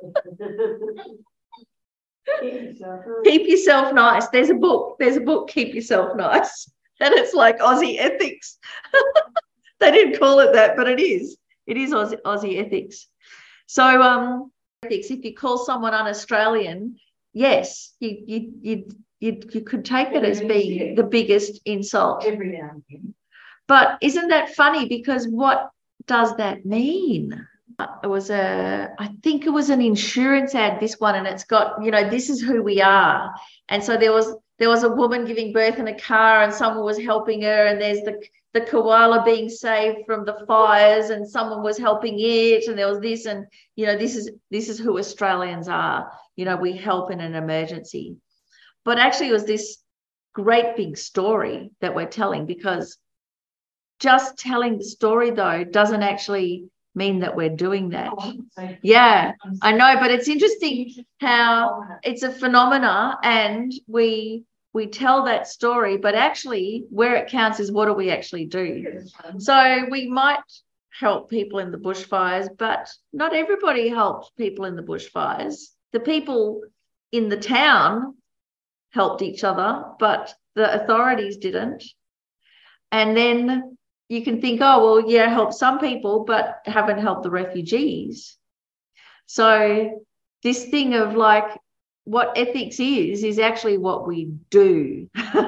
Keep yourself nice. There's a book, Keep Yourself Nice. And it's like Aussie ethics. They didn't call it that, but it is. It is Aussie ethics. So ethics, if you call someone un-Australian, yes, you could take it as being the biggest insult. Every now and then. But isn't that funny? Because what does that mean? I think it was an insurance ad, this one, and it's got, this is who we are. And so there was a woman giving birth in a car and someone was helping her, and there's the koala being saved from the fires and someone was helping it, and there was this, and this is who Australians are. We help in an emergency. But actually it was this great big story that we're telling, because just telling the story though doesn't actually mean that we're doing that. Yeah, I know, but it's interesting how it's a phenomena, and we tell that story, but actually where it counts is what do we actually do. So we might help people in the bushfires, but not everybody helped people in the bushfires. The people in the town helped each other, but the authorities didn't. And then you can think, oh, well, yeah, help some people, but haven't helped the refugees. So this thing of like what ethics is actually what we do.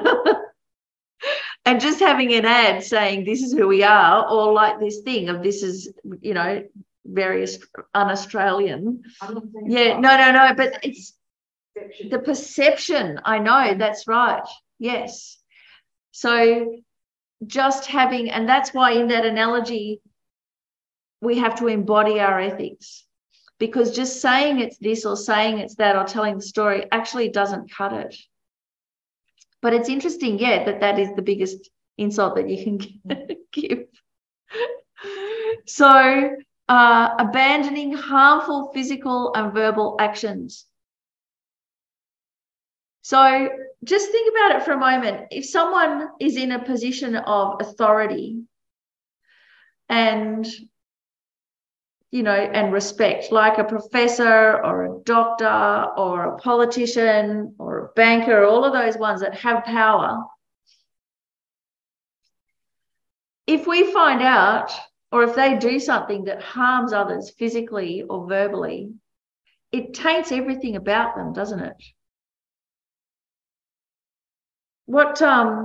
And just having an ad saying this is who we are, or like this thing of this is, very un-Australian. Yeah, no, but it's the perception. I know, that's right. Yes. So just having, and that's why in that analogy, we have to embody our ethics, because just saying it's this or saying it's that or telling the story actually doesn't cut it. But it's interesting, that is the biggest insult that you can give. So abandoning harmful physical and verbal actions. So just think about it for a moment. If someone is in a position of authority and, and respect, like a professor or a doctor or a politician or a banker, all of those ones that have power, if we find out, or if they do something that harms others physically or verbally, it taints everything about them, doesn't it? What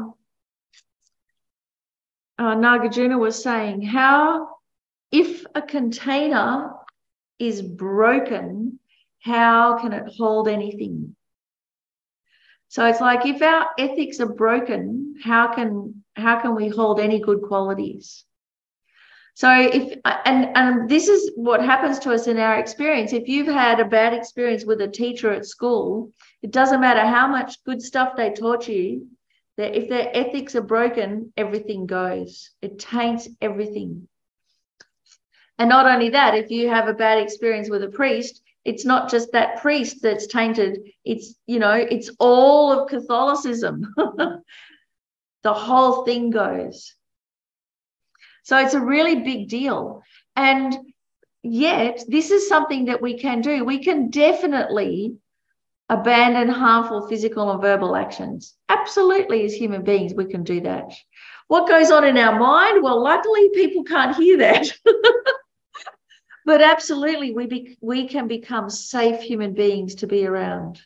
Nagarjuna was saying, how, if a container is broken, how can it hold anything? So it's like, if our ethics are broken, how can we hold any good qualities? So and this is what happens to us in our experience. If you've had a bad experience with a teacher at school, it doesn't matter how much good stuff they taught you, that if their ethics are broken, everything goes. It taints everything. And not only that, if you have a bad experience with a priest, it's not just that priest that's tainted. It's, it's all of Catholicism. The whole thing goes. So it's a really big deal. And yet this is something that we can do. We can definitely abandon harmful physical and verbal actions. Absolutely, as human beings, we can do that. What goes on in our mind? Well, luckily people can't hear that. But absolutely, we can become safe human beings to be around.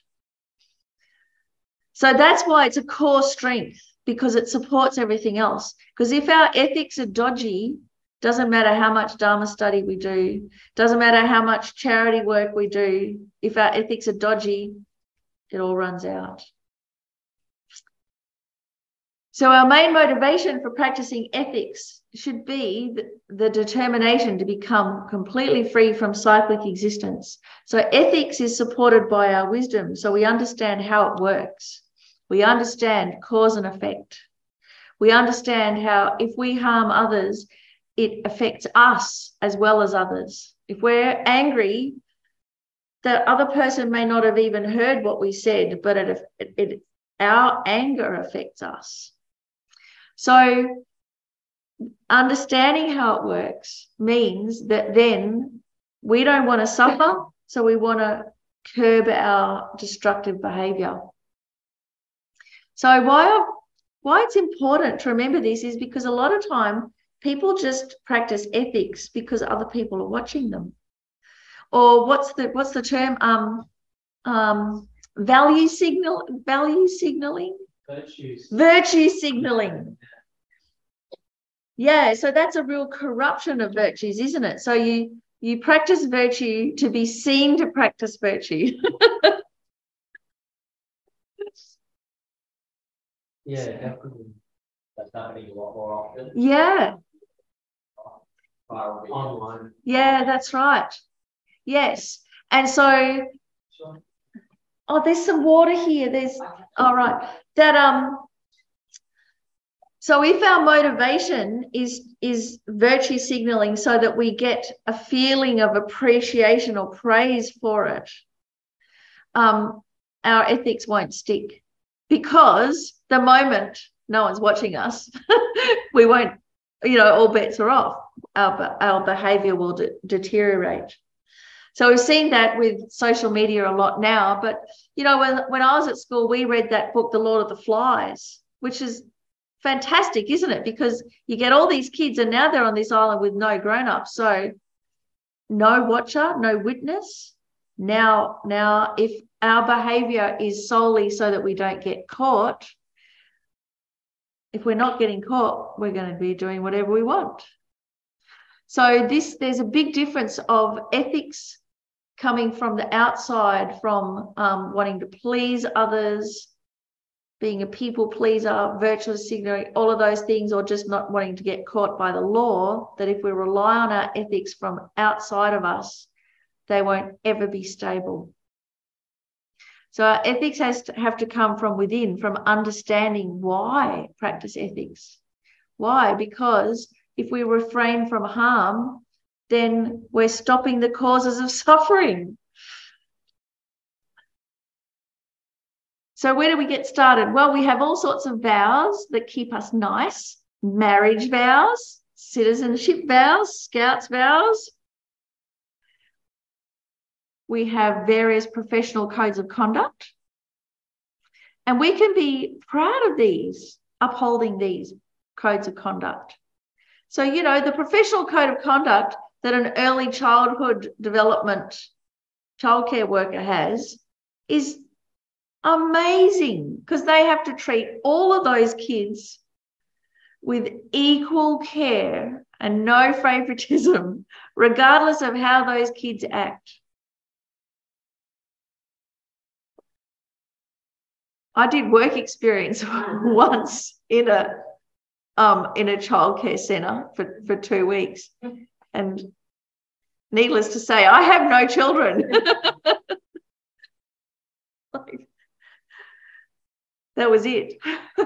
So that's why it's a core strength, because it supports everything else. Because if our ethics are dodgy, doesn't matter how much Dharma study we do, doesn't matter how much charity work we do, if our ethics are dodgy, it all runs out. So our main motivation for practicing ethics should be the determination to become completely free from cyclic existence. So ethics is supported by our wisdom, so we understand how it works. We understand cause and effect. We understand how if we harm others, it affects us as well as others. If we're angry, the other person may not have even heard what we said, but our anger affects us. So understanding how it works means that then we don't want to suffer, so we want to curb our destructive behavior. So why it's important to remember this is because a lot of time people just practice ethics because other people are watching them. Or what's the term? Value signaling? Virtue signaling. Yeah, so that's a real corruption of virtues, isn't it? So You practice virtue to be seen to practice virtue. Yeah, definitely. That's happening a lot more often. Yeah. Online. Yeah, that's right. Yes. And so, oh, there's some water here. There's, all right. So if our motivation is virtue signaling so that we get a feeling of appreciation or praise for it, our ethics won't stick, because the moment no one's watching us, we won't, all bets are off. Our behavior will deteriorate. So we've seen that with social media a lot now. But, when I was at school, we read that book, The Lord of the Flies, which is fantastic, isn't it? Because you get all these kids and now they're on this island with no grown-ups. So no watcher, no witness. Now, if our behavior is solely so that we don't get caught, if we're not getting caught, we're going to be doing whatever we want. So there's a big difference of ethics coming from the outside, from wanting to please others, being a people pleaser, virtuous signaling, all of those things, or just not wanting to get caught by the law, that if we rely on our ethics from outside of us, they won't ever be stable. So our ethics have to come from within, from understanding why practice ethics. Why? Because if we refrain from harm, then we're stopping the causes of suffering. So where do we get started? Well, we have all sorts of vows that keep us nice. Marriage vows, citizenship vows, scouts vows. We have various professional codes of conduct. And we can be proud of these, upholding these codes of conduct. So, the professional code of conduct that an early childhood development childcare worker has is amazing, because they have to treat all of those kids with equal care and no favoritism, regardless of how those kids act. I did work experience once in a childcare centre for 2 weeks, and needless to say, I have no children. That was it.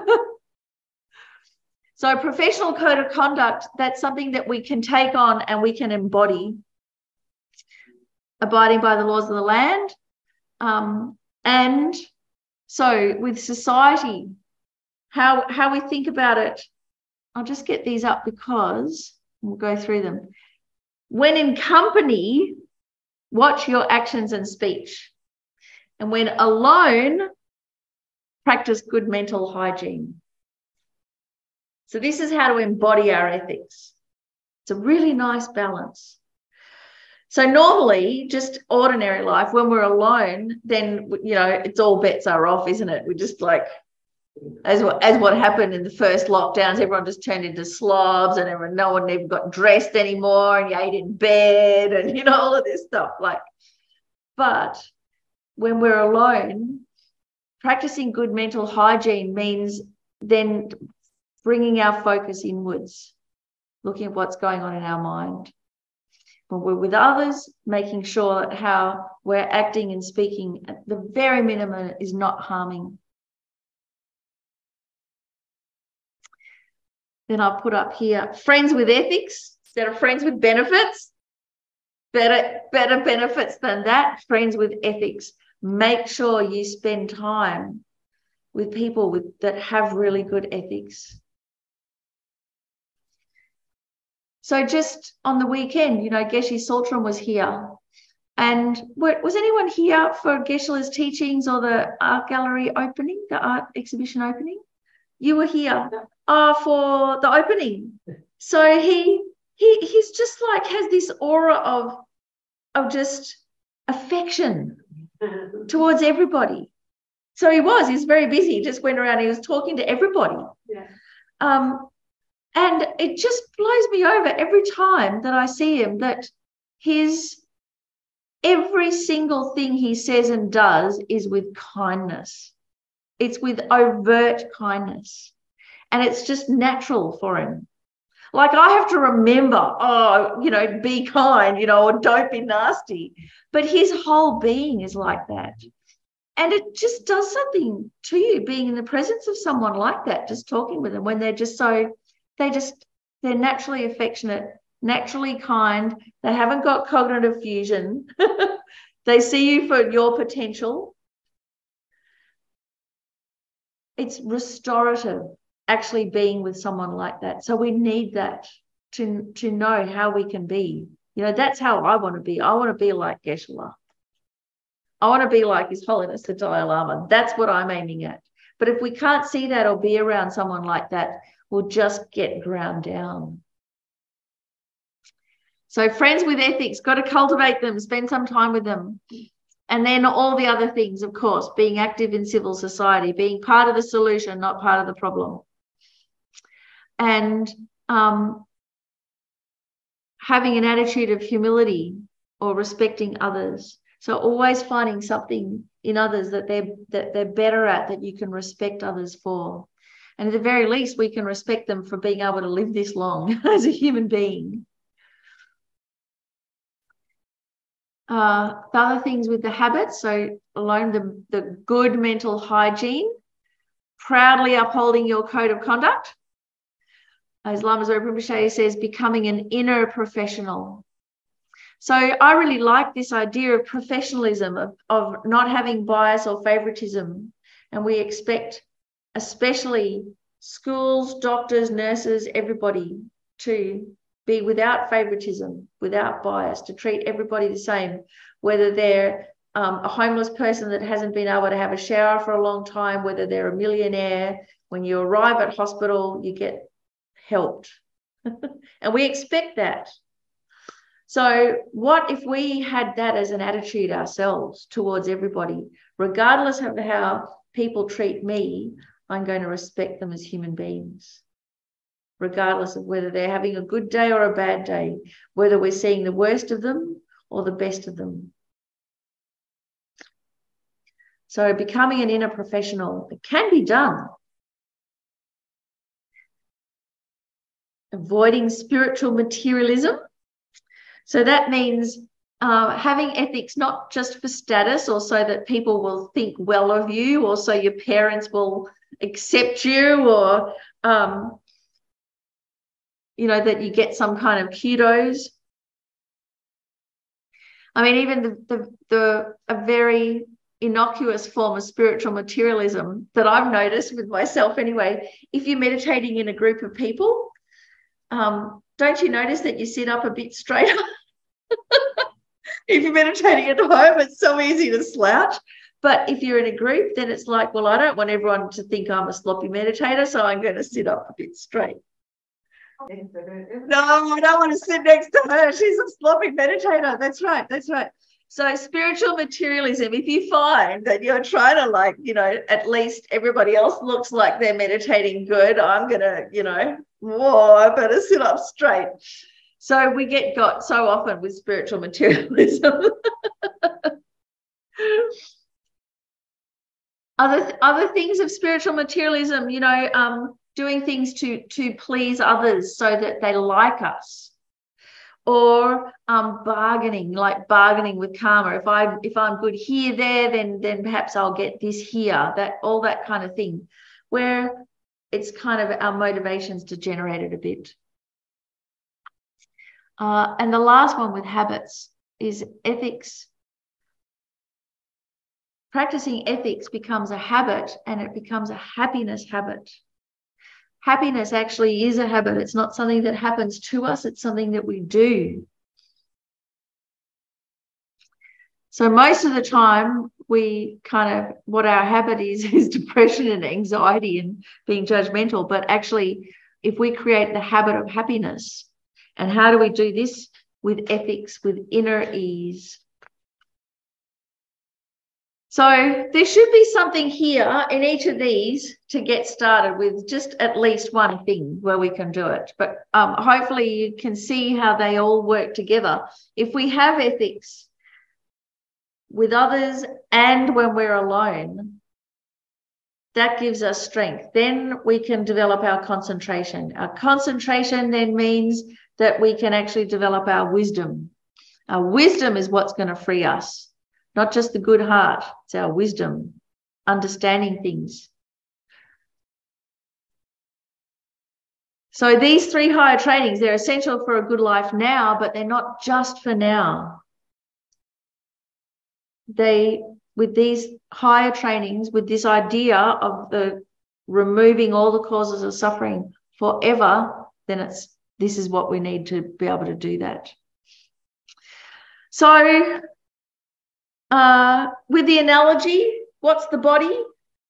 So professional code of conduct, that's something that we can take on and we can embody. Abiding by the laws of the land. And so with society, how we think about it, I'll just get these up because we'll go through them. When in company, watch your actions and speech. And when alone, practice good mental hygiene. So this is how to embody our ethics. It's a really nice balance. So normally, just ordinary life, when we're alone, then, it's all bets are off, isn't it? We just as what happened in the first lockdowns, everyone just turned into slobs, and no one even got dressed anymore, and you ate in bed, and, all of this stuff. But when we're alone, practicing good mental hygiene means then bringing our focus inwards, looking at what's going on in our mind. When we're with others, making sure that how we're acting and speaking at the very minimum is not harming. Then I'll put up here, friends with ethics instead of friends with benefits. Better benefits than that, friends with ethics. Make sure you spend time with people that have really good ethics. So just on the weekend, Geshe Saltram was here. And was anyone here for Geshe-la's teachings or the art gallery opening, the art exhibition opening? You were here for the opening. So he's just has this aura of just affection towards everybody. So he's very busy. He just went around, he was talking to everybody. Yeah. And it just blows me over every time that I see him that every single thing he says and does is with kindness. It's with overt kindness. And it's just natural for him. Like I have to remember, be kind, or don't be nasty. But his whole being is like that. And it just does something to you being in the presence of someone like that, just talking with them when they're just they're naturally affectionate, naturally kind. They haven't got cognitive fusion. They see you for your potential. It's restorative actually being with someone like that. So we need that to know how we can be. That's how I want to be. I want to be like Geshe-la. I want to be like His Holiness the Dalai Lama. That's what I'm aiming at. But if we can't see that or be around someone like that, we'll just get ground down. So friends with ethics, got to cultivate them, spend some time with them. And then all the other things, of course, being active in civil society, being part of the solution, not part of the problem. And having an attitude of humility or respecting others. So always finding something in others that they're better at, that you can respect others for. And at the very least, we can respect them for being able to live this long as a human being. The other things with the habits, so alone the good mental hygiene, proudly upholding your code of conduct. As Lama Zopa Rinpoche says, becoming an inner professional. So I really like this idea of professionalism, of not having bias or favoritism. And we expect, especially schools, doctors, nurses, everybody, to be without favoritism, without bias, to treat everybody the same, whether they're a homeless person that hasn't been able to have a shower for a long time, whether they're a millionaire. When you arrive at hospital, you get helped. And we expect that. So what if we had that as an attitude ourselves towards everybody? Regardless of how people treat me, I'm going to respect them as human beings, regardless of whether they're having a good day or a bad day, whether we're seeing the worst of them or the best of them. So becoming an inner professional, it can be done. Avoiding spiritual materialism. So that means having ethics not just for status or so that people will think well of you or so your parents will accept you or, that you get some kind of kudos. I mean, even a very innocuous form of spiritual materialism that I've noticed with myself anyway, if you're meditating in a group of people, don't you notice that you sit up a bit straighter? If you're meditating at home, it's so easy to slouch. But if you're in a group, then it's like, well, I don't want everyone to think I'm a sloppy meditator, so I'm going to sit up a bit straight. No, I don't want to sit next to her. She's a sloppy meditator. That's right. That's right. So spiritual materialism, if you find that you're trying to at least everybody else looks like they're meditating good, I'm going to, I better sit up straight. So we got so often with spiritual materialism. Other things of spiritual materialism, doing things to please others so that they like us, or bargaining with karma. If I'm good here, then perhaps I'll get this here. All that kind of thing, where it's kind of our motivations degenerated a bit. And the last one with habits is ethics. Practicing ethics becomes a habit, and it becomes a happiness habit. Happiness actually is a habit. It's not something that happens to us. It's something that we do. So most of the time, what our habit is depression and anxiety and being judgmental. But actually, if we create the habit of happiness, and how do we do this? With ethics, with inner ease. So there should be something here in each of these to get started with, just at least one thing where we can do it. But hopefully you can see how they all work together. If we have ethics with others and when we're alone, that gives us strength. Then we can develop our concentration. Our concentration then means that we can actually develop our wisdom. Our wisdom is what's going to free us, not just the good heart. It's our wisdom, understanding things. So these 3 higher trainings, they're essential for a good life now, but they're not just for now. With these higher trainings, with this idea of the removing all the causes of suffering forever, then this is what we need to be able to do that. So with the analogy, what's the body?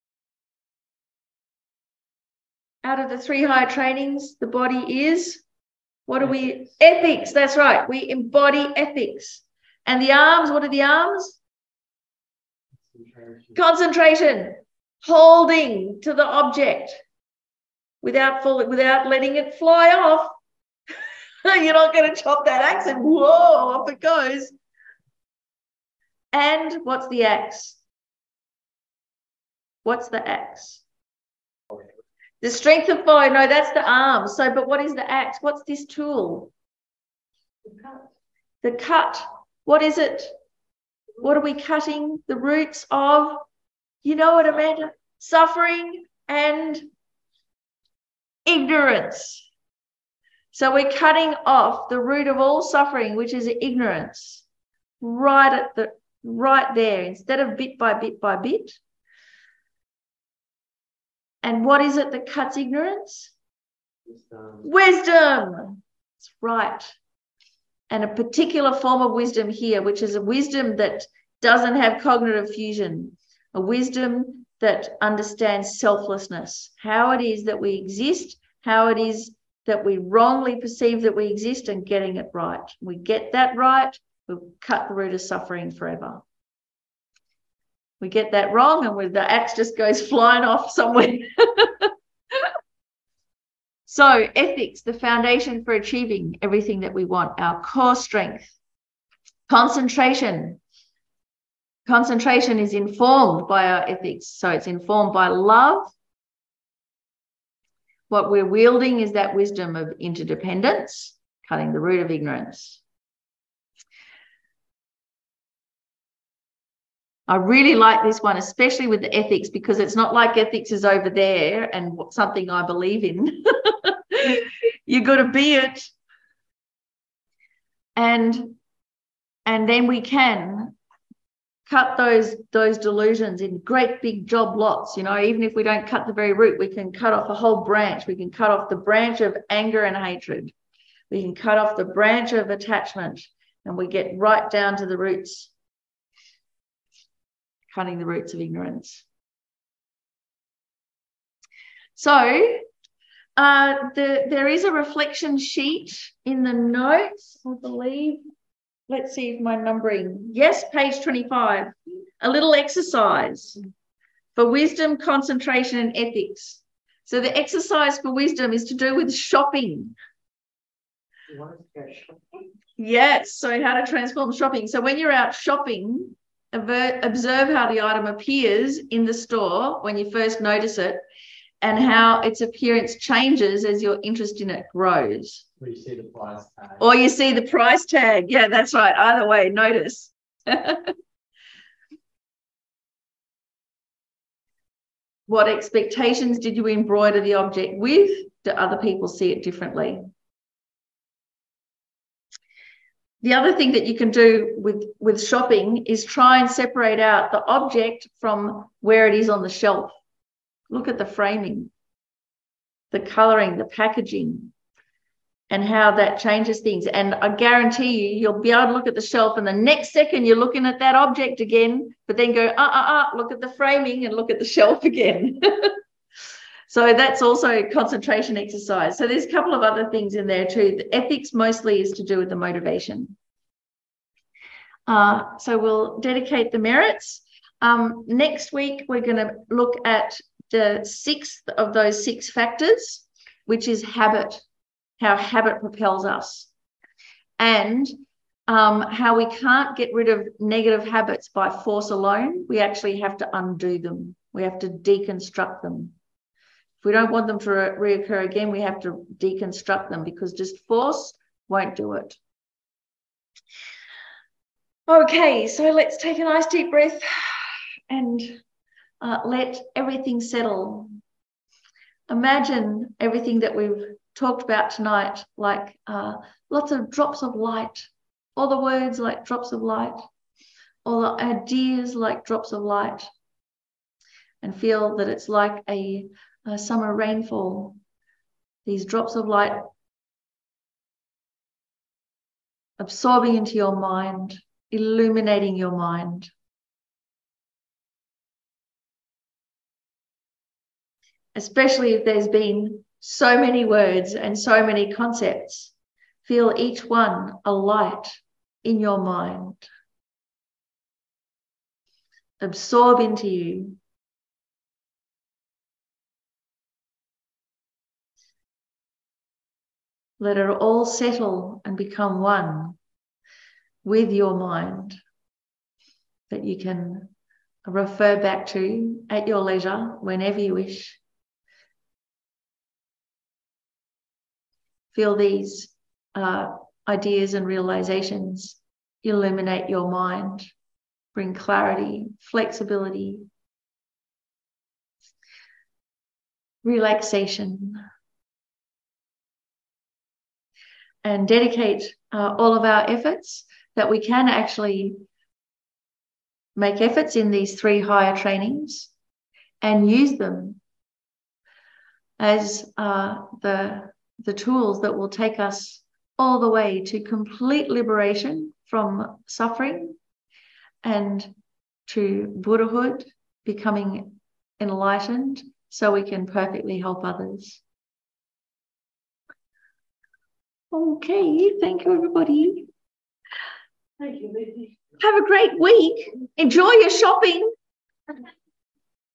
Out of the 3 higher trainings, the body is, what are we? Ethics, that's right. We embody ethics. And the arms, what are the arms? Concentration, holding to the object without letting it fly off. You're not going to chop that axe and whoa, off it goes. And what's the axe? What's the axe? The strength of foe. No, that's the arm. So, but what is the axe? What's this tool? The cut. What is it? What are we cutting? The roots of, you know what, Amanda? Suffering and ignorance. So we're cutting off the root of all suffering, which is ignorance, right there, instead of bit by bit by bit. And what is it that cuts ignorance? Wisdom. That's right. And a particular form of wisdom here, which is a wisdom that doesn't have cognitive fusion, a wisdom that understands selflessness, how it is that we exist, how it is that we wrongly perceive that we exist, and getting it right. We get that right, we'll cut the root of suffering forever. We get that wrong, and the axe just goes flying off somewhere. So ethics, the foundation for achieving everything that we want, our core strength. Concentration. Concentration is informed by our ethics. So it's informed by love. What we're wielding is that wisdom of interdependence, cutting the root of ignorance. I really like this one, especially with the ethics, because it's not like ethics is over there and something I believe in. You've got to be it. And then we can cut those delusions in great big job lots. You know, even if we don't cut the very root, we can cut off a whole branch. We can cut off the branch of anger and hatred. We can cut off the branch of attachment, and we get right down to the roots, cutting the roots of ignorance. So there is a reflection sheet in the notes, I believe. Let's see if my numbering. Yes, page 25. A little exercise for wisdom, concentration, and ethics. So the exercise for wisdom is to do with shopping. You want to go shopping? Yes, so how to transform shopping. So when you're out shopping, observe how the item appears in the store when you first notice it, and how its appearance changes as your interest in it grows. Or you see the price tag. Or you see the price tag. Yeah, that's right. Either way, notice. What expectations did you embroider the object with? Do other people see it differently? The other thing that you can do with shopping is try and separate out the object from where it is on the shelf. Look at the framing, the colouring, the packaging, and how that changes things. And I guarantee you'll be able to look at the shelf, and the next second you're looking at that object again, but then go, look at the framing and look at the shelf again. So that's also a concentration exercise. So there's a couple of other things in there too. The ethics mostly is to do with the motivation. So we'll dedicate the merits. Next week, we're going to look at the 6th of those 6 factors, which is habit, how habit propels us, and how we can't get rid of negative habits by force alone. We actually have to undo them. We have to deconstruct them. If we don't want them to reoccur again, we have to deconstruct them, because just force won't do it. Okay, so let's take a nice deep breath and let everything settle. Imagine everything that we've talked about tonight, like lots of drops of light, all the words like drops of light, all the ideas like drops of light, and feel that it's like a summer rainfall. These drops of light absorbing into your mind, illuminating your mind. Especially if there's been so many words and so many concepts, feel each one a light in your mind. Absorb into you. Let it all settle and become one with your mind, that you can refer back to at your leisure whenever you wish. Feel these ideas and realizations illuminate your mind, bring clarity, flexibility, relaxation, and dedicate all of our efforts, that we can actually make efforts in these 3 higher trainings and use them as the tools that will take us all the way to complete liberation from suffering and to Buddhahood, becoming enlightened, so we can perfectly help others. Okay, thank you, everybody. Thank you, Lizzie. Have a great week. Enjoy your shopping.